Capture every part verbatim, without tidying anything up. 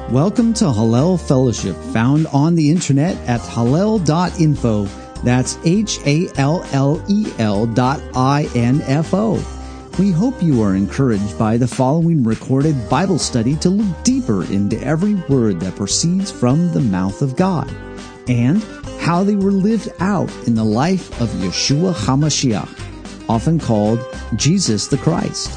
Welcome to Hallel Fellowship, found on the internet at hallel dot info. That's H A L L E L dot I N F O. We hope you are encouraged by the following recorded Bible study to look deeper into every word that proceeds from the mouth of God, and how they were lived out in the life of Yeshua HaMashiach, often called Jesus the Christ.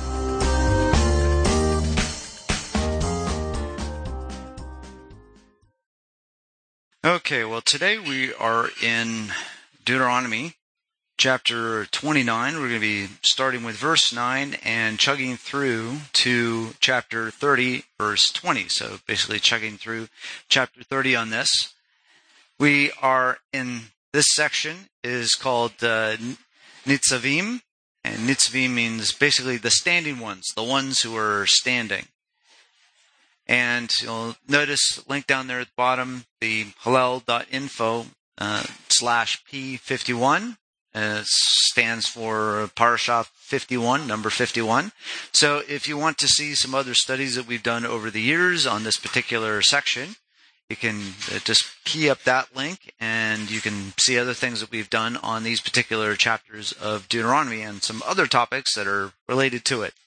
Okay, well, today we are in Deuteronomy chapter twenty-nine. We're going to be starting with verse nine and chugging through to chapter thirty, verse twenty. So basically chugging through chapter thirty on this. We are in this section is called uh, Nitzavim, and Nitzavim means basically the standing ones, the ones who are standing. And you'll notice link down there at the bottom, the hallel dot info uh, slash P fifty-one. Uh, stands for Parashah fifty-one, number fifty-one. So if you want to see some other studies that we've done over the years on this particular section, you can uh, just key up that link and you can see other things that we've done on these particular chapters of Deuteronomy and some other topics that are related to it.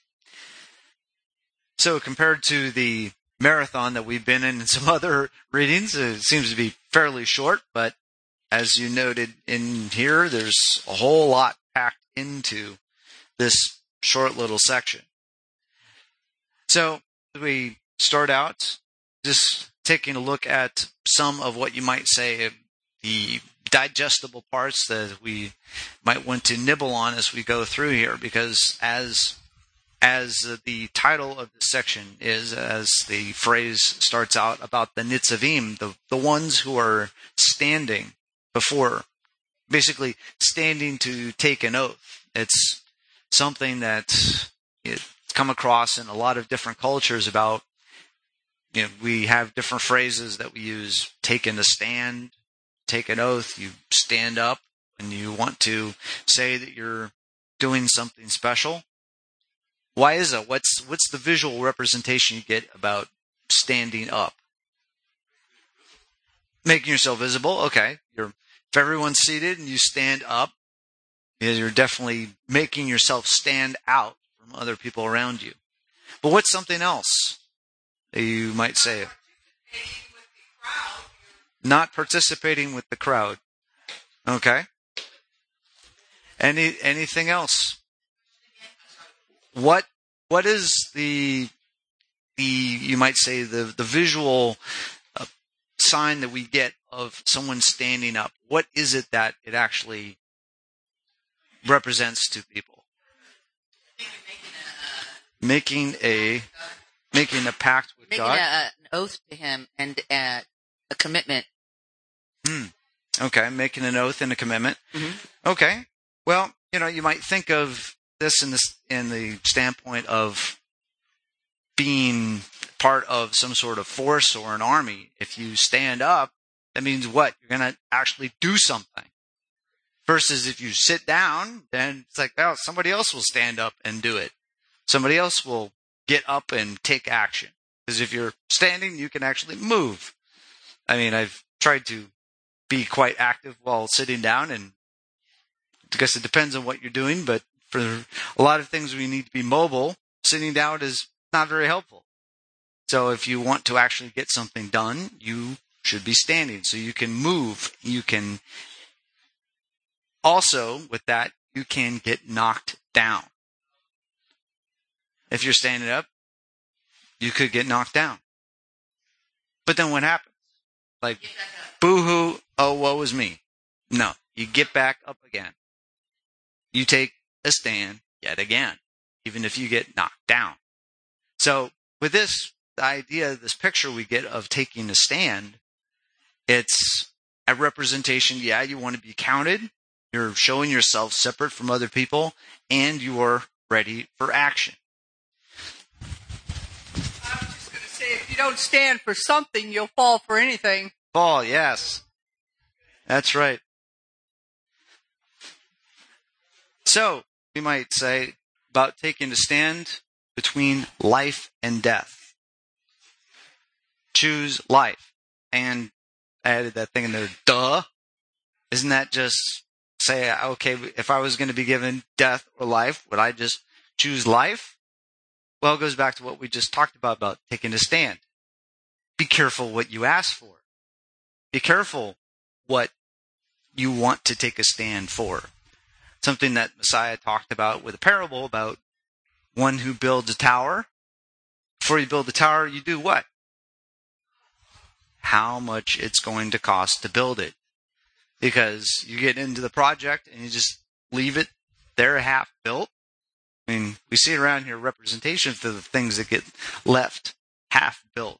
So compared to the marathon that we've been in and some other readings, it seems to be fairly short, but as you noted in here, there's a whole lot packed into this short little section. So we start out just taking a look at some of what you might say the digestible parts that we might want to nibble on as we go through here, because as As the title of this section is, as the phrase starts out about the Nitzavim, the, the ones who are standing before, basically standing to take an oath. It's something that it's come across in a lot of different cultures about, you know, we have different phrases that we use, taking a stand, take an oath, you stand up when you want to say that you're doing something special. Why is that? What's what's the visual representation you get about standing up? Making yourself visible. Okay. You're, if everyone's seated and you stand up, you're definitely making yourself stand out from other people around you. But what's something else that you might say? Not participating with the crowd. Okay. Any anything else? What what is the the you might say the the visual uh, sign that we get of someone standing up? What is it that it actually represents to people? Making a making a pact with making God, making an oath to Him, and uh, a commitment. Hmm. Okay, making an oath and a commitment. Mm-hmm. Okay. Well, you know, you might think of this in this in the standpoint of being part of some sort of force or an army. If you stand up, that means what? You're going to actually do something. Versus if you sit down, then it's like, well, somebody else will stand up and do it. Somebody else will get up and take action. Because if you're standing, you can actually move. I mean, I've tried to be quite active while sitting down, and I guess it depends on what you're doing, but for a lot of things we need to be mobile, sitting down is not very helpful. So if you want to actually get something done, you should be standing so you can move. You can also, with that, you can get knocked down. If you're standing up, you could get knocked down. But then what happens? Like, boo-hoo, oh, woe is me. No, you get back up again. You take a stand yet again, even if you get knocked down. So with this, the idea, this picture we get of taking a stand, it's a representation. Yeah, you want to be counted. You're showing yourself separate from other people, and you are ready for action. I was just going to say, if you don't stand for something, you'll fall for anything. Fall, yes. That's right. So, we might say about taking a stand between life and death. choose life. And I added that thing in there, duh. Isn't that just say, okay, if I was going to be given death or life, would I just choose life? Well, it goes back to what we just talked about, about taking a stand. Be careful what you ask for. Be careful what you want to take a stand for. Something that Messiah talked about with a parable about one who builds a tower. Before you build the tower, you do what? How much it's going to cost to build it. Because you get into the project and you just leave it there half built. I mean, we see around here representations of the things that get left half built.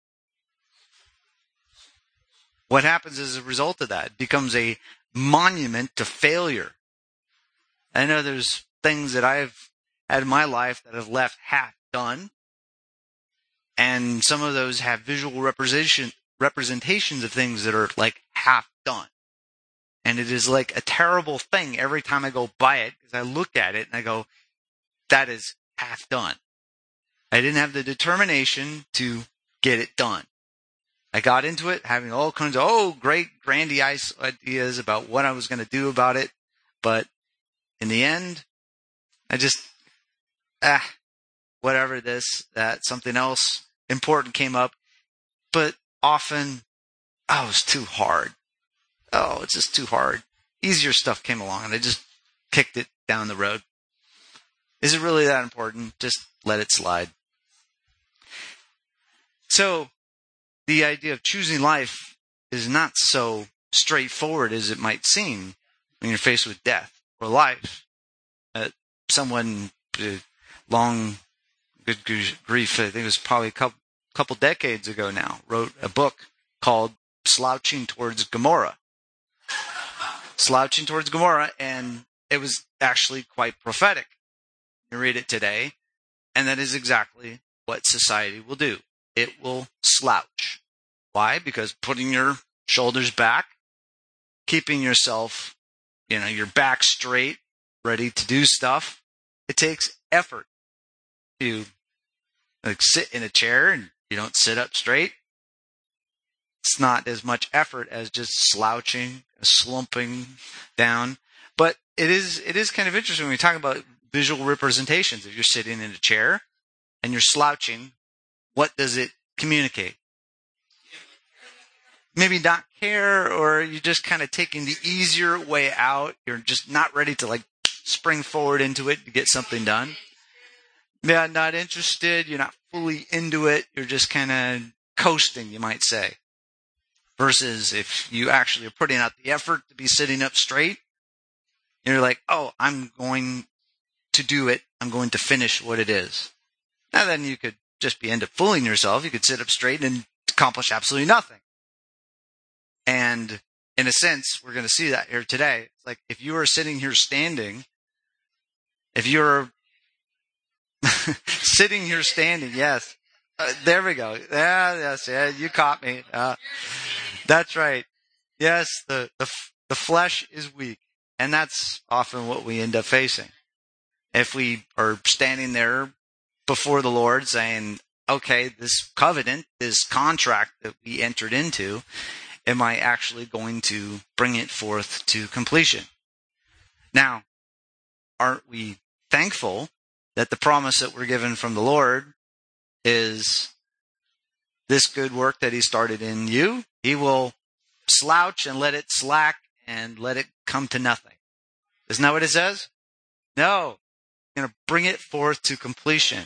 What happens as a result of that? It becomes a monument to failure. I know there's things that I've had in my life that have left half done. And some of those have visual representation, representations of things that are like half done. And it is like a terrible thing every time I go by it, because I look at it and I go, that is half done. I didn't have the determination to get it done. I got into it having all kinds of, oh, great grandiose ideas about what I was going to do about it. But in the end, I just, ah, whatever this, that, something else important came up. But often, oh, it was too hard. Oh, it's just too hard. Easier stuff came along and I just kicked it down the road. Is it really that important? Just let it slide. So, the idea of choosing life is not so straightforward as it might seem when you're faced with death or life. Uh, someone, uh, long, good grief, I think it was probably a couple, couple decades ago now, wrote a book called Slouching Towards Gomorrah. Slouching Towards Gomorrah, and it was actually quite prophetic. You read it today, and that is exactly what society will do. It will slouch. Why? Because putting your shoulders back, keeping yourself, you know, your back straight, ready to do stuff, it takes effort. You like sit in a chair and you don't sit up straight. It's not as much effort as just slouching, slumping down. But it is it is kind of interesting when we talk about visual representations. If you're sitting in a chair and you're slouching, what does it communicate? Maybe not care, or you're just kind of taking the easier way out. You're just not ready to like spring forward into it to get something done. Yeah, not interested. You're not fully into it. You're just kind of coasting, you might say. Versus if you actually are putting out the effort to be sitting up straight, you're like, oh, I'm going to do it. I'm going to finish what it is. Now then you could just be into fooling yourself. You could sit up straight and accomplish absolutely nothing. And in a sense, we're going to see that here today. It's like if you are sitting here standing, if you're sitting here standing, yes, uh, there we go. Yeah, yes, yeah, you caught me. Uh, that's right. Yes, the, the the flesh is weak, and that's often what we end up facing. If we are standing there before the Lord saying, okay, this covenant, this contract that we entered into, am I actually going to bring it forth to completion? Now, aren't we thankful that the promise that we're given from the Lord is this good work that he started in you, he will slouch and let it slack and let it come to nothing. Isn't that what it says? No. He's going to bring it forth to completion.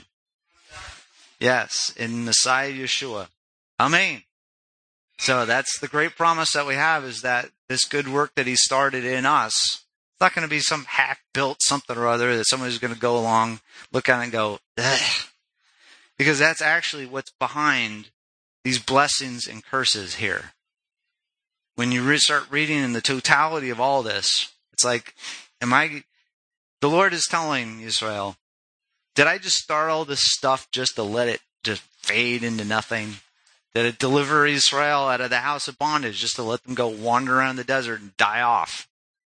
Yes, in Messiah Yeshua. Amen. So that's the great promise that we have, is that this good work that he started in us, it's not going to be some half-built something or other that somebody's going to go along, look at it and go, ugh. Because that's actually what's behind these blessings and curses here. When you re- start reading in the totality of all this, it's like, am I, the Lord is telling Israel, did I just start all this stuff just to let it just fade into nothing? Did it deliver Israel out of the house of bondage just to let them go wander around the desert and die off?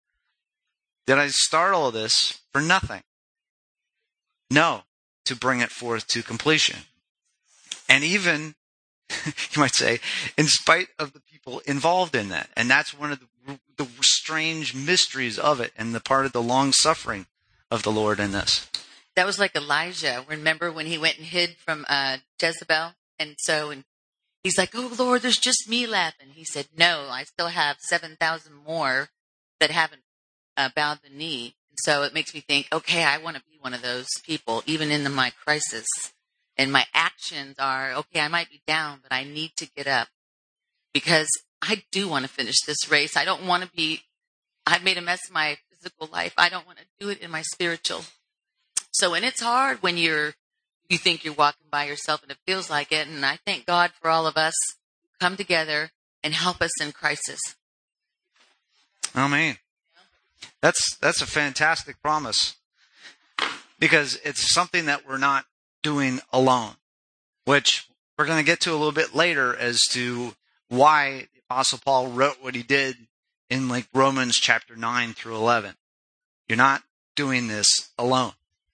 Did I start all this for nothing? No, to bring it forth to completion. And even you might say, in spite of the people involved in that. And that's one of the, the strange mysteries of it and the part of the long suffering of the Lord in this. That was like Elijah. Remember when he went and hid from uh, Jezebel? And so and he's like, oh, Lord, there's just me left. And he said, no, I still have seven thousand more that haven't uh, bowed the knee. And so it makes me think, okay, I want to be one of those people, even in the, my crisis. And my actions are, okay, I might be down, but I need to get up because I do want to finish this race. I don't want to be, I've made a mess of my physical life. I don't want to do it in my spiritual. So, and it's hard when you're, you think you're walking by yourself and it feels like it. And I thank God for all of us who come together and help us in crisis. Oh, man. That's, that's a fantastic promise because it's something that we're not doing alone, which we're going to get to a little bit later as to why the Apostle Paul wrote what he did in like Romans chapter nine through eleven. You're not doing this alone.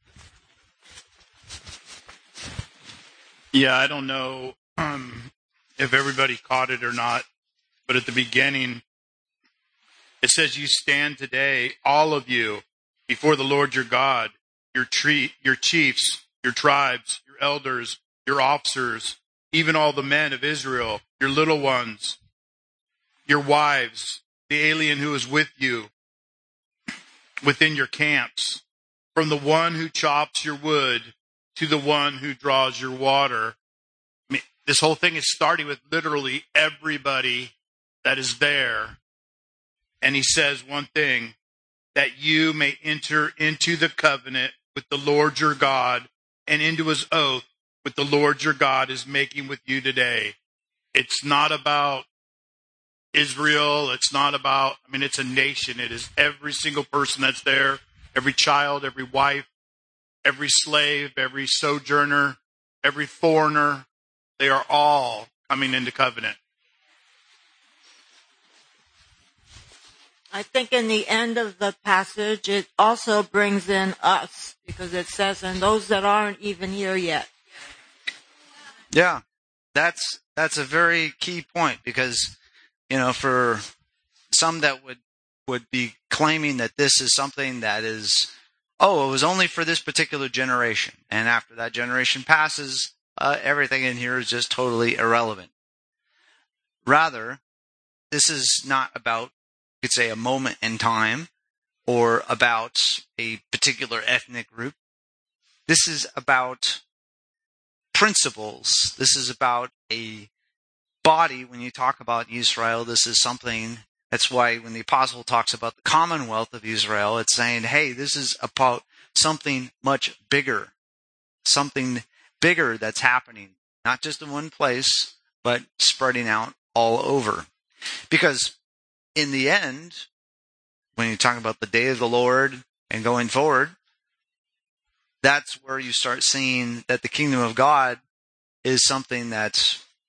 Yeah, I don't know um, if everybody caught it or not, but at the beginning, it says you stand today, all of you, before the Lord your God, your, tre- your chiefs, your tribes, your elders, your officers, even all the men of Israel, your little ones, your wives, the alien who is with you within your camps, from the one who chops your wood to the one who draws your water. I mean, this whole thing is starting with literally everybody that is there. And he says one thing, that you may enter into the covenant with the Lord your God and into his oath with the Lord your God is making with you today. It's not about Israel. It's not about, I mean, it's a nation. It is every single person that's there, every child, every wife, every slave, every sojourner, every foreigner. They are all coming into covenant. I think in the end of the passage, it also brings in us because it says, and those that aren't even here yet. Yeah, that's that's a very key point because, you know, for some that would would be claiming that this is something that is, oh, it was only for this particular generation, and after that generation passes, uh, everything in here is just totally irrelevant. Rather, this is not about, you could say, a moment in time or about a particular ethnic group. This is about principles. This is about a body. When you talk about Israel, this is something, that's why when the apostle talks about the commonwealth of Israel, it's saying, hey, this is about something much bigger, something bigger that's happening, not just in one place, but spreading out all over. Because in the end, when you talk about the day of the Lord and going forward, that's where you start seeing that the kingdom of God is something that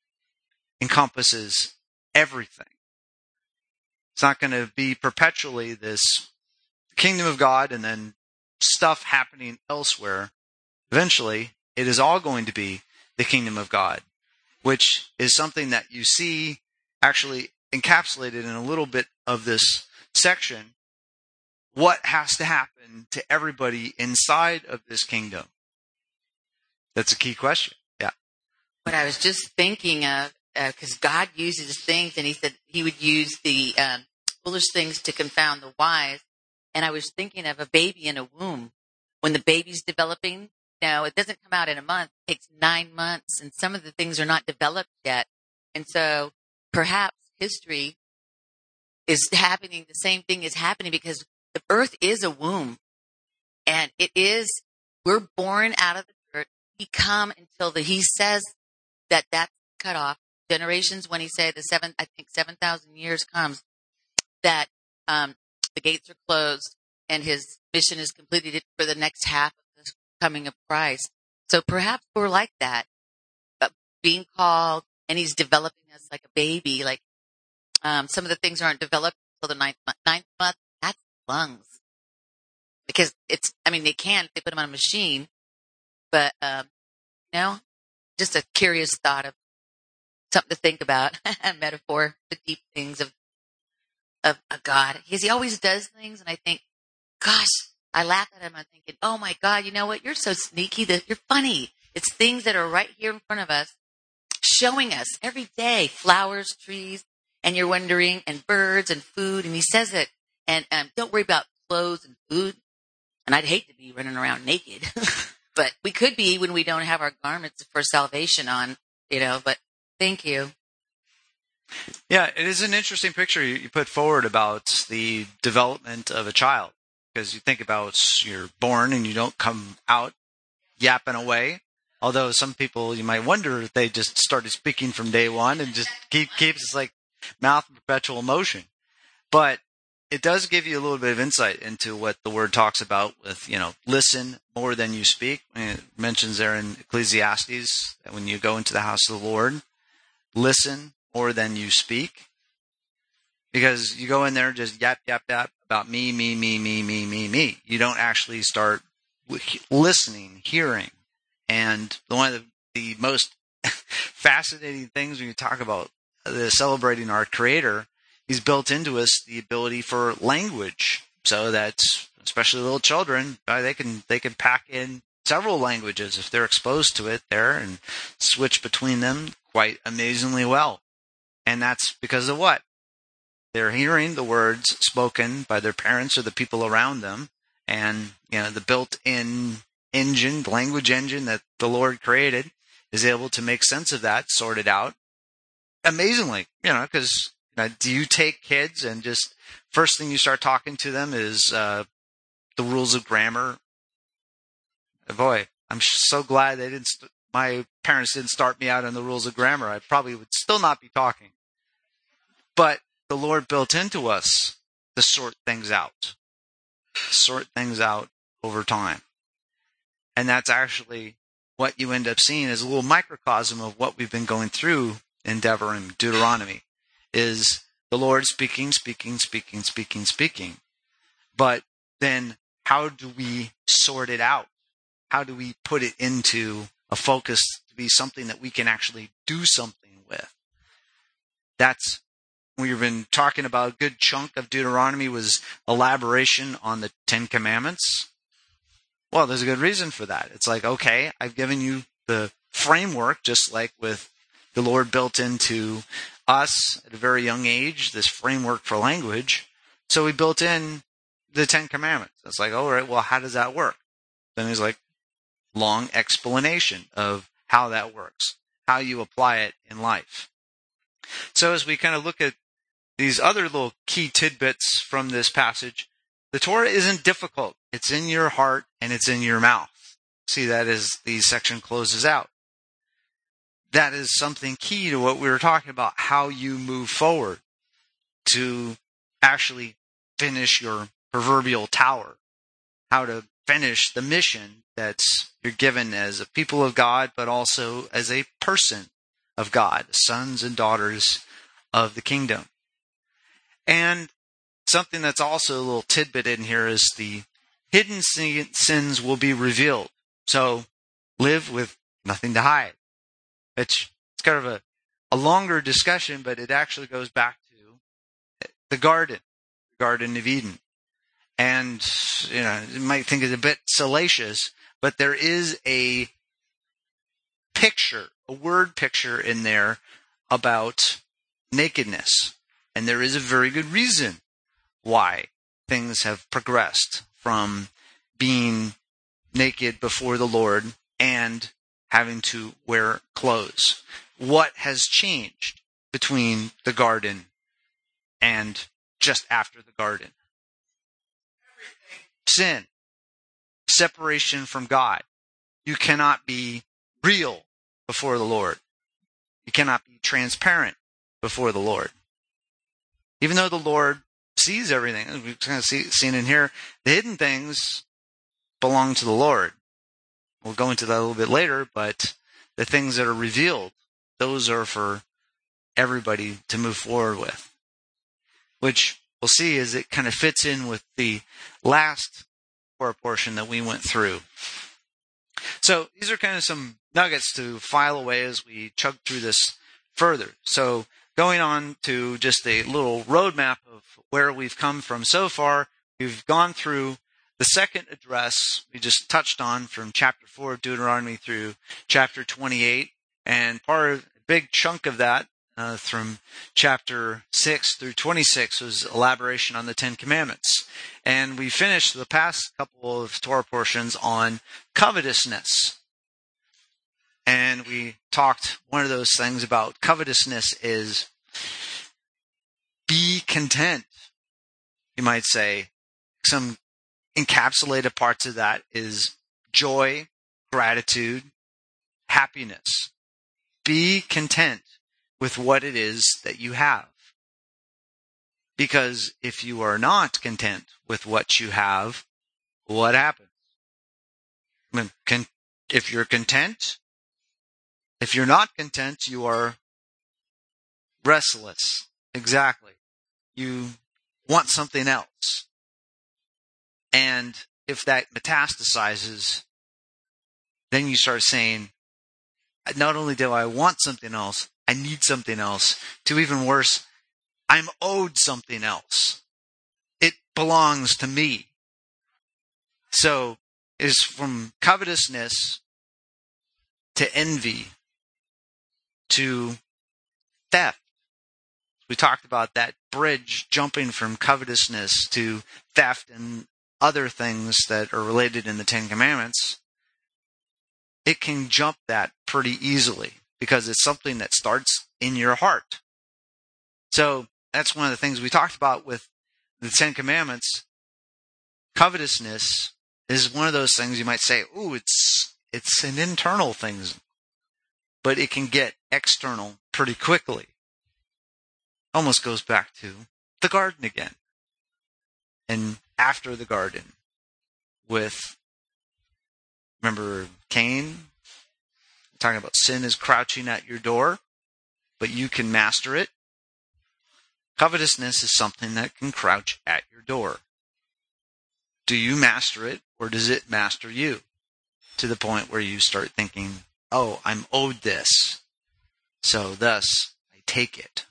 encompasses everything. It's not going to be perpetually this kingdom of God and then stuff happening elsewhere. Eventually, it is all going to be the kingdom of God, which is something that you see actually encapsulated in a little bit of this section. What has to happen to everybody inside of this kingdom? That's a key question. Yeah. What I was just thinking of, because uh, God uses things, and he said he would use the um, foolish things to confound the wise. And I was thinking of a baby in a womb. When the baby's developing, you know, it doesn't come out in a month. It takes nine months, and some of the things are not developed yet. And so perhaps history is happening, the same thing is happening, because the earth is a womb, and it is, we're born out of the dirt. We come until the, he says that that's cut off. Generations, when he said the seven, I think seven thousand years comes, that um, the gates are closed and his mission is completed for the next half of the coming of Christ. So perhaps we're like that, but being called, and he's developing us like a baby. Like um, some of the things aren't developed until the ninth month. Ninth month, that's lungs. Because it's, I mean, they can if they put them on a machine, but, um, you know, just a curious thought of something to think about. A metaphor, the deep things of, of of God, because He always does things, and I think, gosh, I laugh at Him. I'm thinking, oh my God, you know what? You're so sneaky. That you're funny. It's things that are right here in front of us, showing us every day, flowers, trees, and you're wondering, and birds and food, and He says it. And um, don't worry about clothes and food. And I'd hate to be running around naked, but we could be when we don't have our garments for salvation on, you know, but thank you. Yeah, it is an interesting picture you, you put forward about the development of a child, because you think about you're born and you don't come out yapping away. Although some people, you might wonder if they just started speaking from day one and just keep keeps it's like mouth in perpetual motion. But it does give you a little bit of insight into what the Word talks about with, you know, listen more than you speak. It mentions there in Ecclesiastes that when you go into the house of the Lord, listen more than you speak. Because you go in there and just yap, yap, yap about me, me, me, me, me, me, me. You don't actually start listening, hearing. And one of the, the most fascinating things when you talk about the celebrating our Creator, He's built into us the ability for language, so that especially little children, uh, they can they can pack in several languages if they're exposed to it there and switch between them quite amazingly well. And that's because of what? They're hearing the words spoken by their parents or the people around them, and you know the built-in engine, language engine that the Lord created is able to make sense of that, sort it out amazingly. You know, because you know, do you take kids and just first thing you start talking to them is uh, the rules of grammar? Boy, I'm so glad they didn't. St- my parents didn't start me out on the rules of grammar. I probably would still not be talking. But the Lord built into us to sort things out, sort things out over time. And that's actually what you end up seeing as a little microcosm of what we've been going through in Deborah and Deuteronomy, is the Lord speaking, speaking, speaking, speaking, speaking. But then how do we sort it out? How do we put it into a focus to be something that we can actually do something with? That's, we've been talking about a good chunk of Deuteronomy was elaboration on the Ten Commandments. Well, there's a good reason for that. It's like, okay, I've given you the framework, just like with the Lord built into us at a very young age, this framework for language. So we built in the Ten Commandments. It's like, all right, well, how does that work? Then there's like long explanation of how that works, how you apply it in life. So as we kind of look at these other little key tidbits from this passage, the Torah isn't difficult. It's in your heart and it's in your mouth. See that as the section closes out. That is something key to what we were talking about, how you move forward to actually finish your proverbial tower, how to finish the mission that you're given as a people of God, but also as a person of God, sons and daughters of the kingdom. And something that's also a little tidbit in here is the hidden sins will be revealed. So live with nothing to hide. It's, it's kind of a, a longer discussion, but it actually goes back to the garden, the Garden of Eden. And, you know, you might think it's a bit salacious, but there is a picture, a word picture in there about nakedness. And there is a very good reason why things have progressed from being naked before the Lord and having to wear clothes. What has changed between the garden and just after the garden? Sin. Separation from God. You cannot be real before the Lord. You cannot be transparent before the Lord. Even though the Lord sees everything, as we've kind of see, seen in here, the hidden things belong to the Lord. We'll go into that a little bit later, but the things that are revealed, those are for everybody to move forward with. Which we'll see as it kind of fits in with the last Torah portion that we went through. So these are kind of some nuggets to file away as we chug through this further. So going on to just a little roadmap of where we've come from so far, we've gone through the second address we just touched on from chapter four of Deuteronomy through chapter twenty-eight, and part of a big chunk of that uh, from chapter six through twenty-six was elaboration on the Ten Commandments. And we finished the past couple of Torah portions on covetousness. And we talked, one of those things about covetousness is be content, you might say. Some encapsulated parts of that is joy, gratitude, happiness. Be content with what it is that you have. Because if you are not content with what you have, what happens? I mean, con- if you're content, if you're not content, you are restless. Exactly. You want something else. And if that metastasizes, then you start saying, not only do I want something else, I need something else. To even worse, I'm owed something else. It belongs to me. So it's from covetousness to envy to theft. We talked about that bridge jumping from covetousness to theft and other things that are related in the Ten Commandments. It can jump that pretty easily because it's something that starts in your heart. So that's one of the things we talked about with the Ten Commandments. Covetousness is one of those things you might say, ooh, it's it's an internal thing, but it can get external pretty quickly. Almost goes back to the garden again. And after the garden with, remember Cain? Talking about sin is crouching at your door, but you can master it. Covetousness is something that can crouch at your door. Do you master it, or does it master you? To the point where you start thinking, oh, I'm owed this, so thus I take it.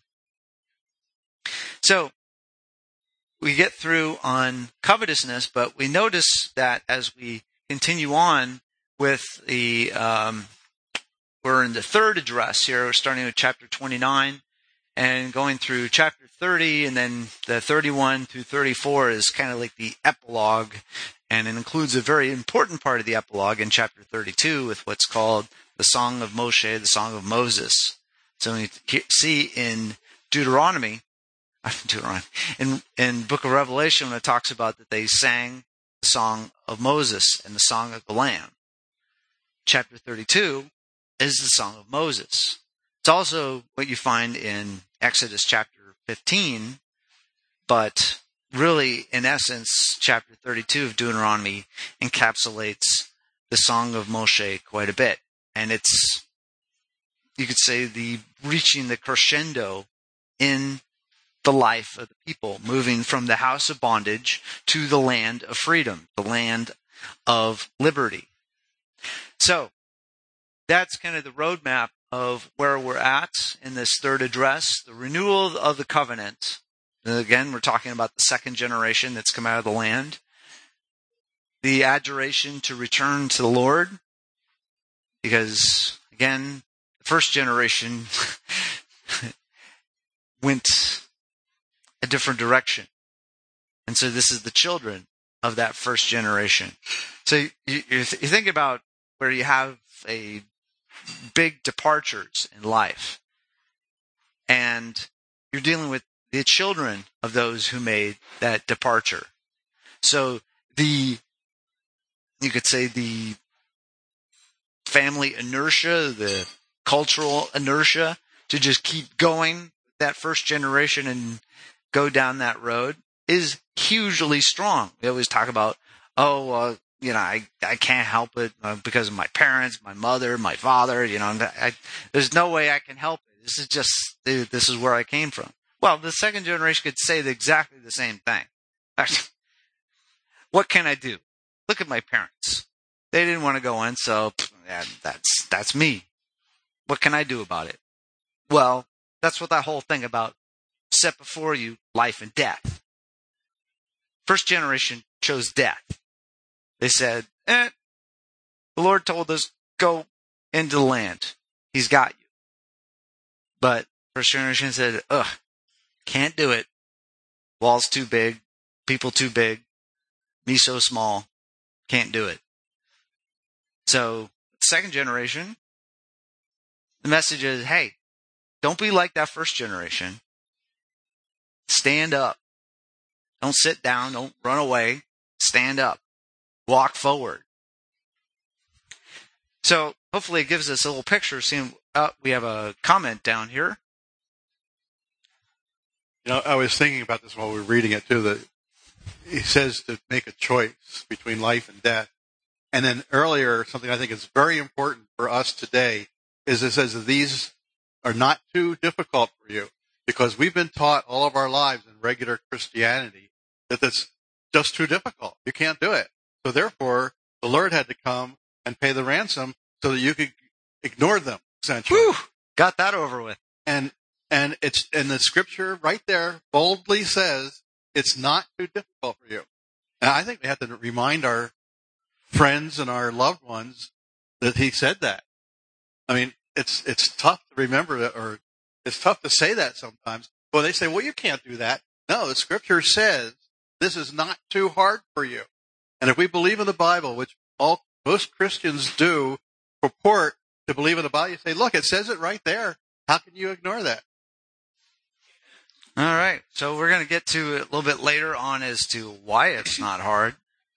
So we get through on covetousness, but we notice that as we continue on with the, um, we're in the third address here. We're starting with chapter twenty-nine and going through chapter thirty, and then the thirty-one through thirty-four is kind of like the epilogue, and it includes a very important part of the epilogue in chapter thirty-two with what's called the Song of Moshe, the Song of Moses. So we see in Deuteronomy, Deuteronomy in in Book of Revelation when it talks about that they sang the Song of Moses and the Song of the Lamb. Chapter thirty-two is the Song of Moses. It's also what you find in Exodus chapter fifteen, but really, in essence, chapter thirty-two of Deuteronomy encapsulates the Song of Moshe quite a bit. And it's, you could say, the reaching the crescendo in the life of the people, moving from the house of bondage to the land of freedom, the land of liberty. So, that's kind of the roadmap of where we're at in this third address, the renewal of the covenant. And again, we're talking about the second generation that's come out of the land. The adjuration to return to the Lord, because, again, the first generation went a different direction. And so this is the children of that first generation. So you, you, you think about where you have a big departures in life, and you're dealing with the children of those who made that departure. So the, you could say the family inertia, the cultural inertia to just keep going that first generation and go down that road is hugely strong. We always talk about, oh, uh, you know, I, I can't help it uh, because of my parents, my mother, my father, you know, I, there's no way I can help it. This is just, this is where I came from. Well, the second generation could say exactly the same thing. What can I do? Look at my parents. They didn't want to go in, so yeah, that's, that's me. What can I do about it? Well, that's what that whole thing about set before you life and death. First generation chose death. They said, eh, the Lord told us, go into the land. He's got you. But first generation said, ugh, can't do it. Wall's too big. People too big. Me so small. Can't do it. So, second generation, the message is, hey, don't be like that first generation. Stand up. Don't sit down. Don't run away. Stand up. Walk forward. So, hopefully it gives us a little picture. Seeing, uh, we have a comment down here. You know, I was thinking about this while we were reading it too, that he says to make a choice between life and death. And then earlier, something I think is very important for us today is it says that these are not too difficult for you, because we've been taught all of our lives in regular Christianity that that's just too difficult. You can't do it. So therefore, the Lord had to come and pay the ransom so that you could ignore them, essentially. Whew, got that over with. And and it's and the scripture right there boldly says it's not too difficult for you. And I think we have to remind our friends and our loved ones that he said that. I mean, it's it's tough to remember that, or it's tough to say that sometimes. Well, they say, well, you can't do that. No, the scripture says this is not too hard for you. And if we believe in the Bible, which all most Christians do purport to believe in the Bible, you say, look, it says it right there. How can you ignore that? All right. So we're going to get to it a little bit later on as to why it's not hard.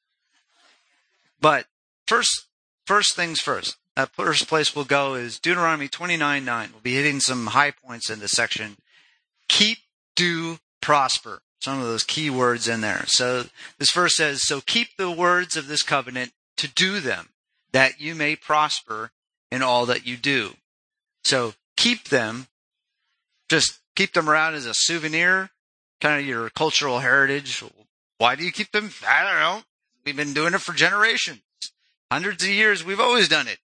But first, first things first. That first place we'll go is Deuteronomy twenty-nine nine. We'll be hitting some high points in this section. Keep, do, prosper. Some of those key words in there. So this verse says, so keep the words of this covenant to do them, that you may prosper in all that you do. So keep them, just keep them around as a souvenir, kind of your cultural heritage. Why do you keep them? I don't know. We've been doing it for generations. Hundreds of years, we've always done it.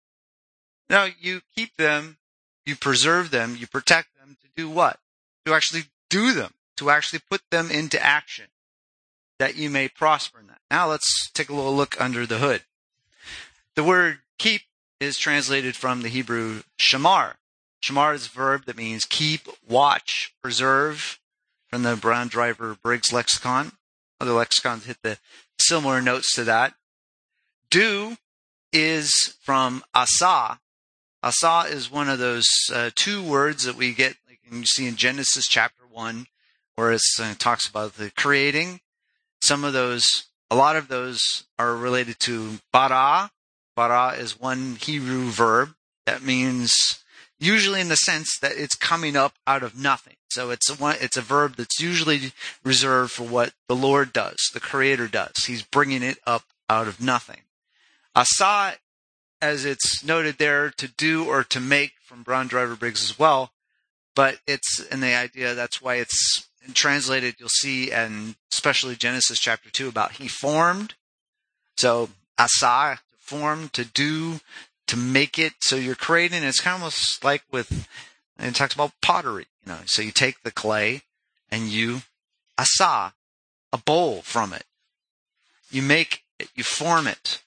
Now, you keep them, you preserve them, you protect them to do what? To actually do them, to actually put them into action, that you may prosper in that. Now let's take a little look under the hood. The word keep is translated from the Hebrew shamar. Shamar is a verb that means keep, watch, preserve, from the Brown Driver Briggs lexicon. Other lexicons hit the similar notes to that. Do is from asa. Asa is one of those uh, two words that we get, like you see in Genesis chapter one, where it uh, talks about the creating. Some of those, a lot of those are related to bara. Bara is one Hebrew verb that means, usually in the sense that it's coming up out of nothing. So it's a one, it's a verb that's usually reserved for what the Lord does, the Creator does. He's bringing it up out of nothing. Asa, as it's noted there, to do or to make, from Brown Driver Briggs as well, but it's in the idea, that's why it's translated, you'll see, and especially Genesis chapter two, about he formed. So asa, to form, to do, to make it. So you're creating, it's kind of almost like with, and it talks about pottery, you know. So you take the clay and you asa, a bowl from it. You make it, you form it.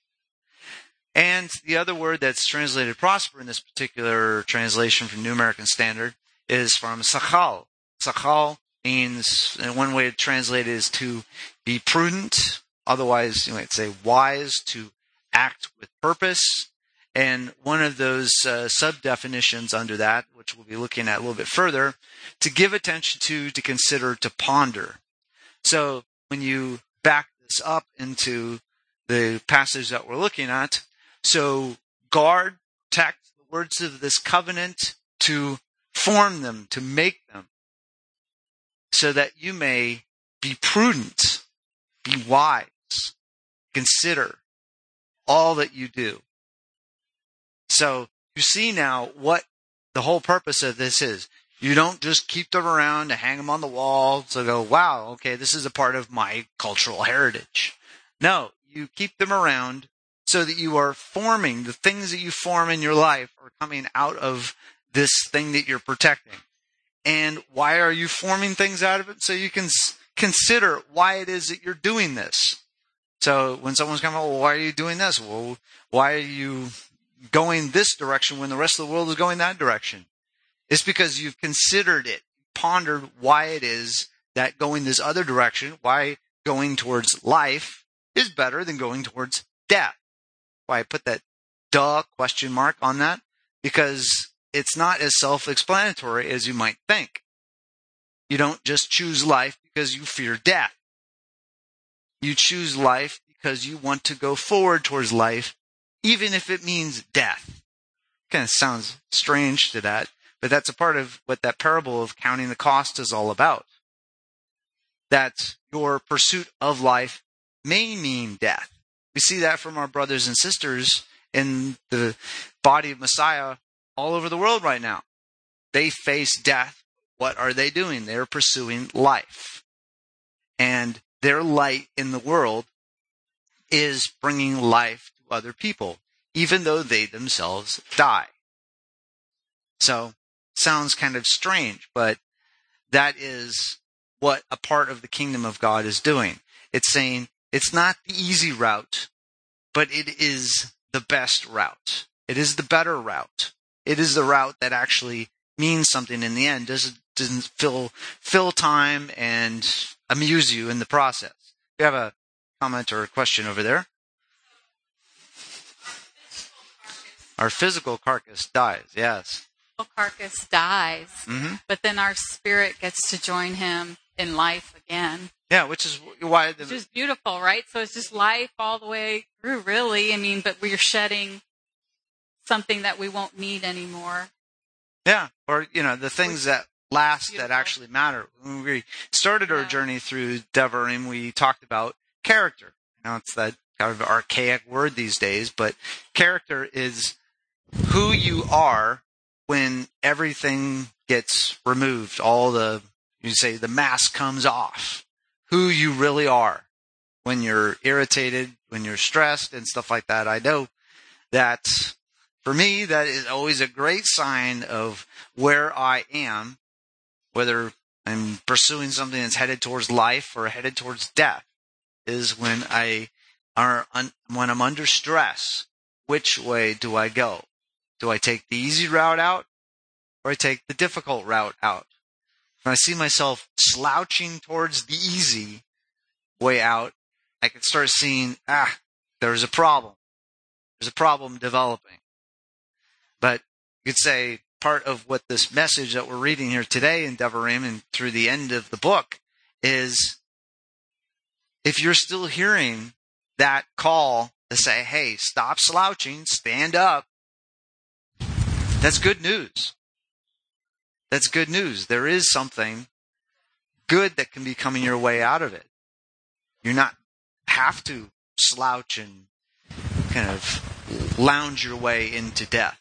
And the other word that's translated prosper in this particular translation from New American Standard is from sachal. Sachal means, and one way to translate it is to be prudent. Otherwise, you might say wise, to act with purpose. And one of those uh, sub-definitions under that, which we'll be looking at a little bit further, to give attention to, to consider, to ponder. So when you back this up into the passage that we're looking at, so guard, protect the words of this covenant, to form them, to make them, so that you may be prudent, be wise, consider all that you do. So you see now what the whole purpose of this is. You don't just keep them around to hang them on the wall to go, wow, okay, this is a part of my cultural heritage. No, you keep them around so that you are forming, the things that you form in your life are coming out of this thing that you're protecting. And why are you forming things out of it? So you can s- consider why it is that you're doing this. So when someone's coming, well, why are you doing this? Well, why are you going this direction when the rest of the world is going that direction? It's because you've considered it, pondered why it is that going this other direction, why going towards life is better than going towards death. Why I put that duh question mark on that, because it's not as self-explanatory as you might think. You don't just choose life because you fear death. You choose life because you want to go forward towards life, even if it means death. Kind of sounds strange to that, but that's a part of what that parable of counting the cost is all about. That your pursuit of life may mean death. We see that from our brothers and sisters in the body of Messiah all over the world right now. They face death. What are they doing? They're pursuing life. And their light in the world is bringing life to other people, even though they themselves die. So, sounds kind of strange, but that is what a part of the kingdom of God is doing. It's saying it's not the easy route, but it is the best route. It is the better route. It is the route that actually means something in the end. Doesn't doesn't fill fill time and amuse you in the process. You have a comment or a question over there? Our physical carcass dies. Yes. Carcass dies, Mm-hmm. but then our spirit gets to join him in life again. Yeah, which is why the Which is beautiful, right? So it's just life all the way through, really. I mean, but we're shedding something that we won't need anymore. yeah, or you know, the things that last Beautiful. that actually matter. When we started our Yeah. journey through Devarim, we talked about character. You know, it's that kind of archaic word these days, but character is who you are when everything gets removed, all the, you say, the mask comes off, who you really are when you're irritated, when you're stressed and stuff like that. I know that for me, that is always a great sign of where I am, whether I'm pursuing something that's headed towards life or headed towards death, is when I are un, when I'm under stress. Which way do I go? Do I take the easy route out, or I take the difficult route out? When I see myself slouching towards the easy way out, I can start seeing, ah, there's a problem. There's a problem developing. But you could say part of what this message that we're reading here today in Devarim and through the end of the book is, if you're still hearing that call to say, hey, stop slouching, stand up, that's good news. That's good news. There is something good that can be coming your way out of it. You're not have to slouch and kind of lounge your way into death.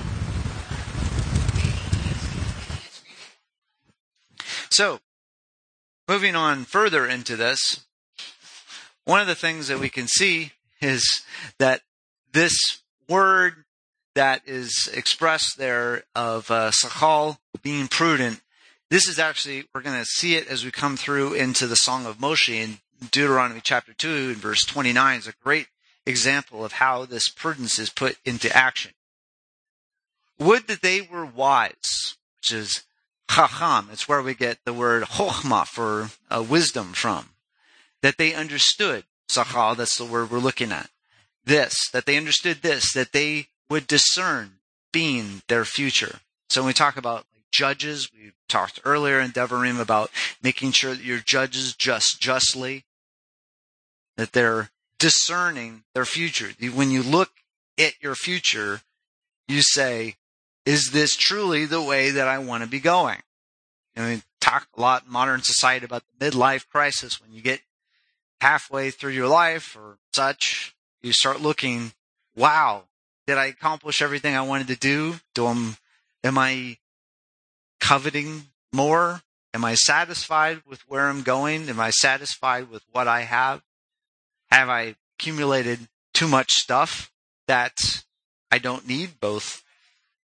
So, moving on further into this, one of the things that we can see is that this word that is expressed there of uh, Sachal, being prudent, this is actually, we're going to see it as we come through into the Song of Moshe in Deuteronomy chapter two and verse twenty-nine is a great example of how this prudence is put into action. Would that they were wise, which is chacham. It's where we get the word chokhmah for uh, wisdom from. That they understood, sachal, that's the word we're looking at. This, that they understood this, that they would discern being their future. So when we talk about like judges, we talked earlier in Devarim about making sure that your judges just justly, that they're discerning their future. When you look at your future, you say, is this truly the way that I want to be going? And we talk a lot in modern society about the midlife crisis. When you get halfway through your life or such, you start looking, wow, did I accomplish everything I wanted to do? Do I'm, am I coveting more? Am I satisfied with where I'm going? Am I satisfied with what I have? Have I accumulated too much stuff that I don't need, both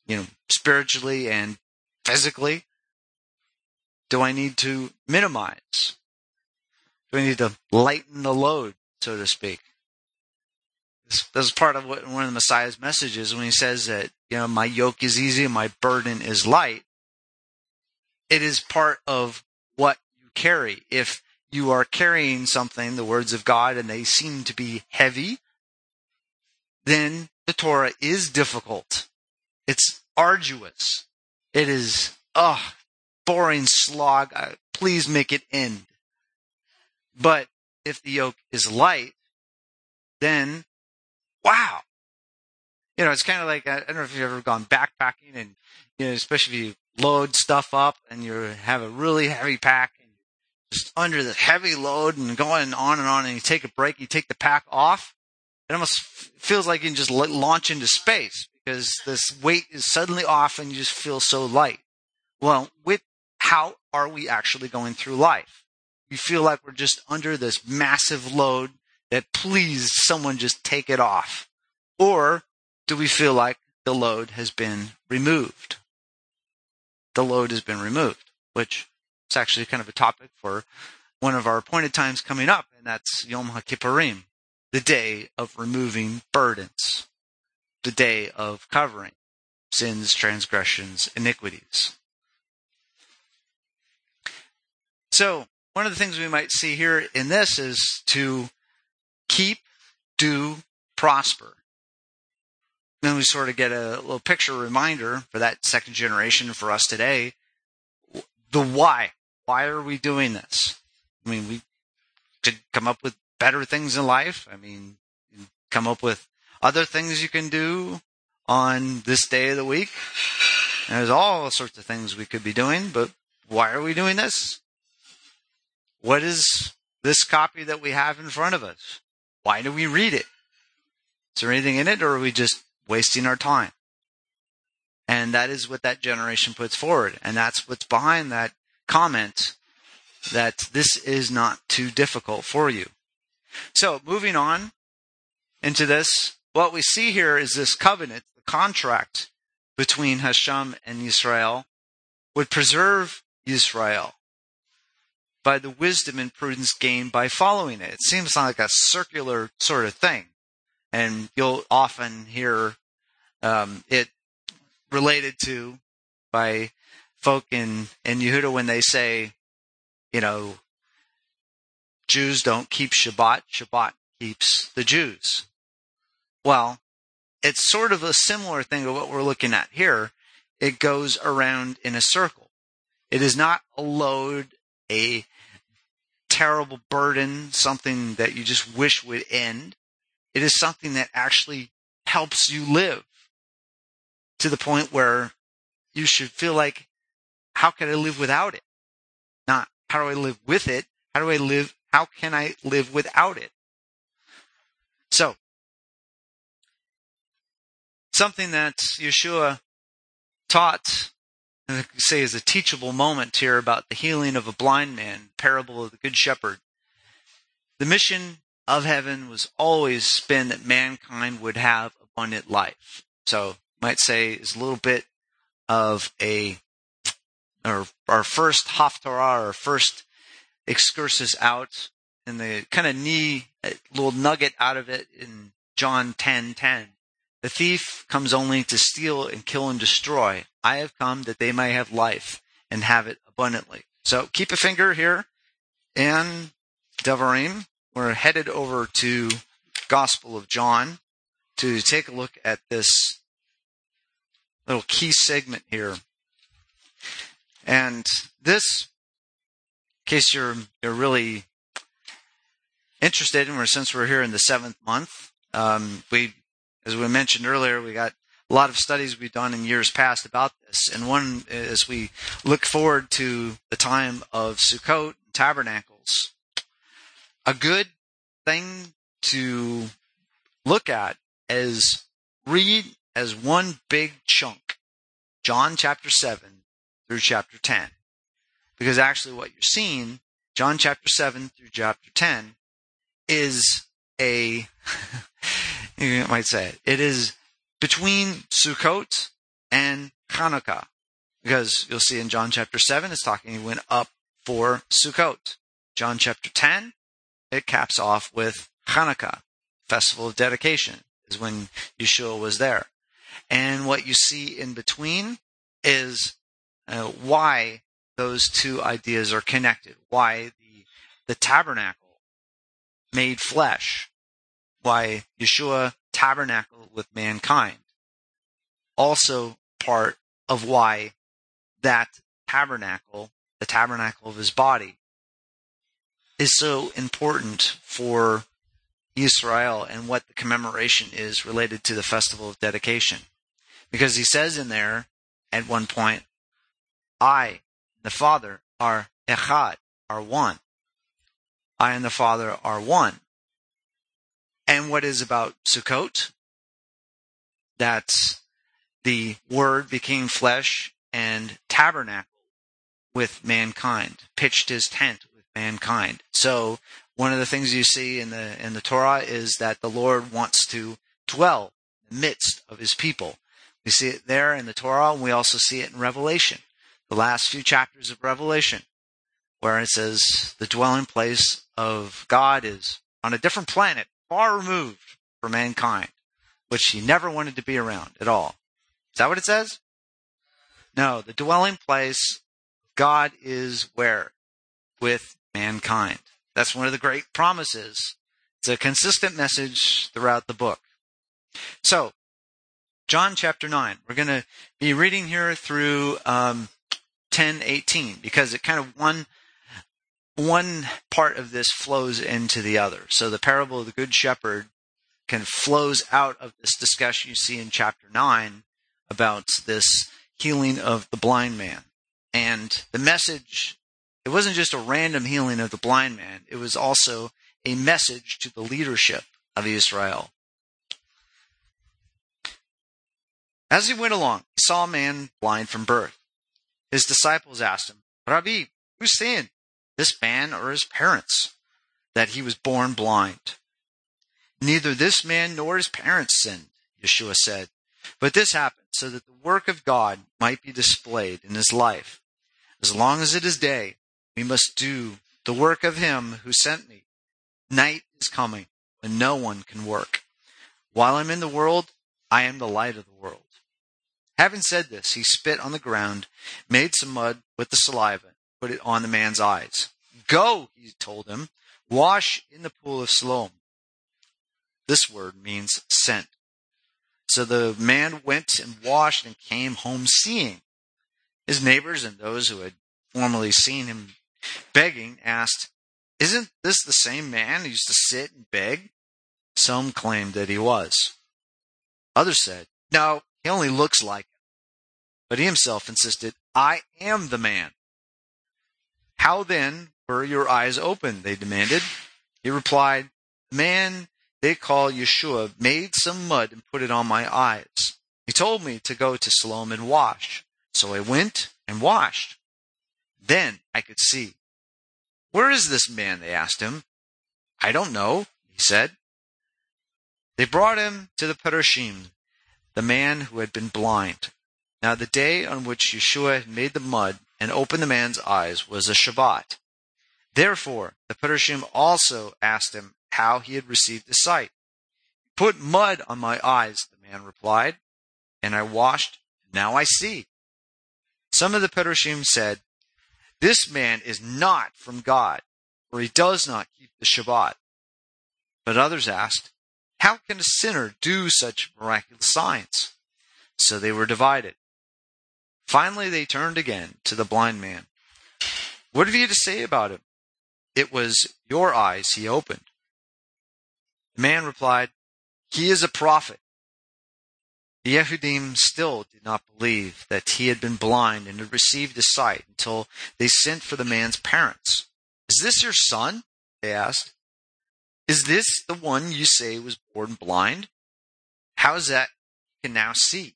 you know, spiritually and physically? Do I need to minimize? Do I need to lighten the load, so to speak? This, this is part of what one of the Messiah's messages when he says that, you know, my yoke is easy and my burden is light. It is part of what you carry. If you are carrying something, the words of God, and they seem to be heavy, then the Torah is difficult. It's arduous. It is, ugh, boring slog. Uh, please make it end. But if the yoke is light, then, wow. You know, it's kind of like, I don't know if you've ever gone backpacking, and, you know, especially if you load stuff up and you have a really heavy pack and just under the heavy load and going on and on, and you take a break, you take the pack off, it almost feels like you can just launch into space because this weight is suddenly off and you just feel so light. Well, with how are we actually going through life? We feel like we're just under this massive load that please someone just take it off. Or do we feel like the load has been removed? The load has been removed, which is actually kind of a topic for one of our appointed times coming up, and that's Yom HaKippurim, the day of removing burdens, the day of covering sins, transgressions, iniquities. So, one of the things we might see here in this is to keep, do, prosper. Then we sort of get a little picture reminder for that second generation for us today. The why. Why are we doing this? I mean, we could come up with better things in life. I mean, come up with other things you can do on this day of the week. And there's all sorts of things we could be doing, but why are we doing this? What is this copy that we have in front of us? Why do we read it? Is there anything in it, or are we just wasting our time? And that is what that generation puts forward. And that's what's behind that comment, that this is not too difficult for you. So, moving on into this, what we see here is this covenant, the contract between Hashem and Israel, would preserve Israel by the wisdom and prudence gained by following it. It seems like a circular sort of thing. And you'll often hear um, it related to by folk in, in Yehuda when they say, you know, Jews don't keep Shabbat, Shabbat keeps the Jews. Well, it's sort of a similar thing to what we're looking at here. It goes around in a circle. It is not a load, a terrible burden, something that you just wish would end. It is something that actually helps you live to the point where you should feel like, how can I live without it? Not, how do I live with it? How do I live? How can I live without it? So, something that Yeshua taught, and I could say is a teachable moment here about the healing of a blind man, parable of the Good Shepherd. The mission of heaven was always been that mankind would have abundant life. So, might say is a little bit of a, or our first haftarah, our first excursus out, and the kind of knee, a little nugget out of it in John ten ten. The thief comes only to steal and kill and destroy. I have come that they may have life and have it abundantly. So keep a finger here in Devarim. We're headed over to Gospel of John to take a look at this little key segment here. And this, in case you're you're really interested, and since we're here in the seventh month, um, we, as we mentioned earlier, we got a lot of studies we've done in years past about this. And one, as we look forward to the time of Sukkot and Tabernacles, a good thing to look at is read as one big chunk, John chapter seven through chapter ten. Because actually what you're seeing, John chapter seven through chapter ten, is a, you might say it, it is between Sukkot and Hanukkah. Because you'll see in John chapter seven, it's talking he went up for Sukkot. John chapter ten, it caps off with Hanukkah, Festival of Dedication, is when Yeshua was there. And what you see in between is uh, why those two ideas are connected, why the, the tabernacle made flesh, why Yeshua tabernacled with mankind. Also part of why that tabernacle, the tabernacle of his body, is so important for Israel and what the commemoration is related to the Festival of Dedication. Because he says in there, at one point, I and the Father are echad, are one. I and the Father are one. And what is about Sukkot? That the Word became flesh and tabernacled with mankind, pitched his tent with mankind. So one of the things you see in the in the Torah is that the Lord wants to dwell in the midst of his people. We see it there in the Torah, and we also see it in Revelation, the last few chapters of Revelation, where it says the dwelling place of God is on a different planet, far removed from mankind, which he never wanted to be around at all. Is that what it says? No, the dwelling place of God is where? With mankind. That's one of the great promises. It's a consistent message throughout the book. So, John chapter nine. We're going to be reading here through um, ten eighteen, because it kind of one one part of this flows into the other. So the parable of the Good Shepherd kind of flows out of this discussion you see in chapter nine about this healing of the blind man. And the message, it wasn't just a random healing of the blind man. It was also a message to the leadership of Israel. As he went along, he saw a man blind from birth. His disciples asked him, Rabbi, who sinned, this man or his parents, that he was born blind? Neither this man nor his parents sinned, Yeshua said, but this happened so that the work of God might be displayed in his life. As long as it is day, we must do the work of him who sent me. Night is coming when no one can work. While I'm in the world, I am the light of the world. Having said this, he spit on the ground, made some mud with the saliva, put it on the man's eyes. Go, he told him, wash in the pool of Siloam. This word means sent. So the man went and washed and came home seeing. His neighbors and those who had formerly seen him begging asked, Isn't this the same man who used to sit and beg? Some claimed that he was. Others said, No, he only looks like him. But he himself insisted, I am the man. How then were your eyes opened? They demanded. He replied, The man they call Yeshua made some mud and put it on my eyes. He told me to go to Siloam and wash. So I went and washed. Then I could see. Where is this man? They asked him. I don't know, he said. They brought him to the Perushim, the man who had been blind. Now the day on which Yeshua had made the mud and opened the man's eyes was a Shabbat. Therefore, the Perushim also asked him how he had received his sight. Put mud on my eyes, the man replied, and I washed, and now I see. Some of the Perushim said, This man is not from God, for he does not keep the Shabbat. But others asked, How can a sinner do such miraculous signs? So they were divided. Finally they turned again to the blind man. What have you to say about him? It was your eyes he opened. The man replied, He is a prophet. The Yehudim still did not believe that he had been blind and had received his sight until they sent for the man's parents. Is this your son? They asked. Is this the one you say was born blind? How is that he can now see?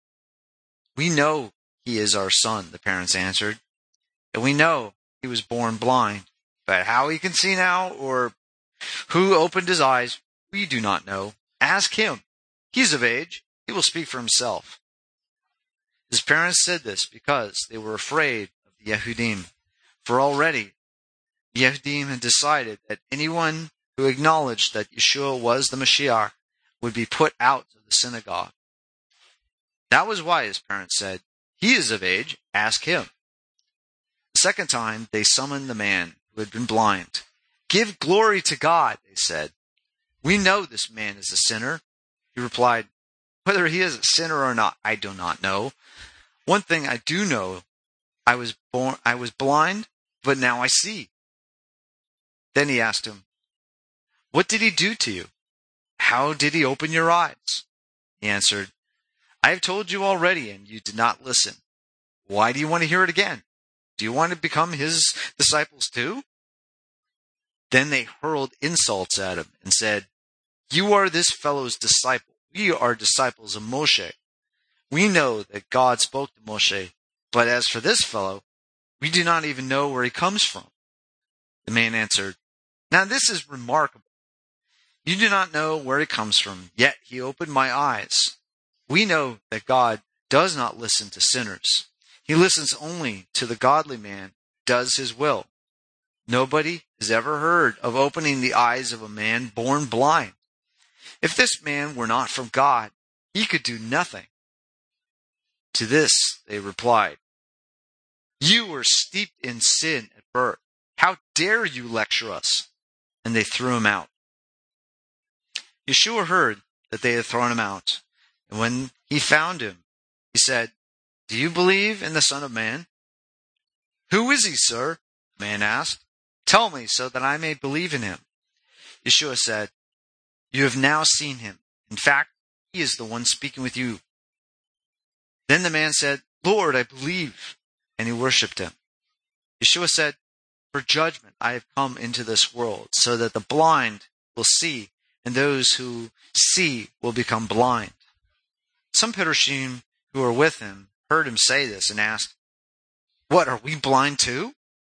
We know he is our son, the parents answered, and we know he was born blind. But how he can see now, or who opened his eyes, we do not know. Ask him. He's of age. He will speak for himself. His parents said this because they were afraid of the Yehudim, for already the Yehudim had decided that anyone who acknowledged that Yeshua was the Mashiach would be put out of the synagogue. That was why his parents said, "He is of age, ask him." The second time they summoned the man who had been blind. "Give glory to God," they said. "We know this man is a sinner." He replied, "Whether he is a sinner or not, I do not know. One thing I do know, I was born, I was blind, but now I see." Then he asked him, "What did he do to you? How did he open your eyes?" He answered, "I have told you already, and you did not listen. Why do you want to hear it again? Do you want to become his disciples too?" Then they hurled insults at him and said, "You are this fellow's disciple. We are disciples of Moshe. We know that God spoke to Moshe, but as for this fellow, we do not even know where he comes from." The man answered, "Now this is remarkable. You do not know where he comes from, yet he opened my eyes. We know that God does not listen to sinners. He listens only to the godly man who does his will. Nobody has ever heard of opening the eyes of a man born blind. If this man were not from God, he could do nothing." To this they replied, "You were steeped in sin at birth. How dare you lecture us?" And they threw him out. Yeshua heard that they had thrown him out, and when he found him, he said, "Do you believe in the Son of Man?" "Who is he, sir?" the man asked. "Tell me so that I may believe in him." Yeshua said, "You have now seen him. In fact, he is the one speaking with you." Then the man said, "Lord, I believe," and he worshipped him. Yeshua said, "For judgment I have come into this world, so that the blind will see, and those who see will become blind." Some Perushim who were with him heard him say this and asked, "What, are we blind too?"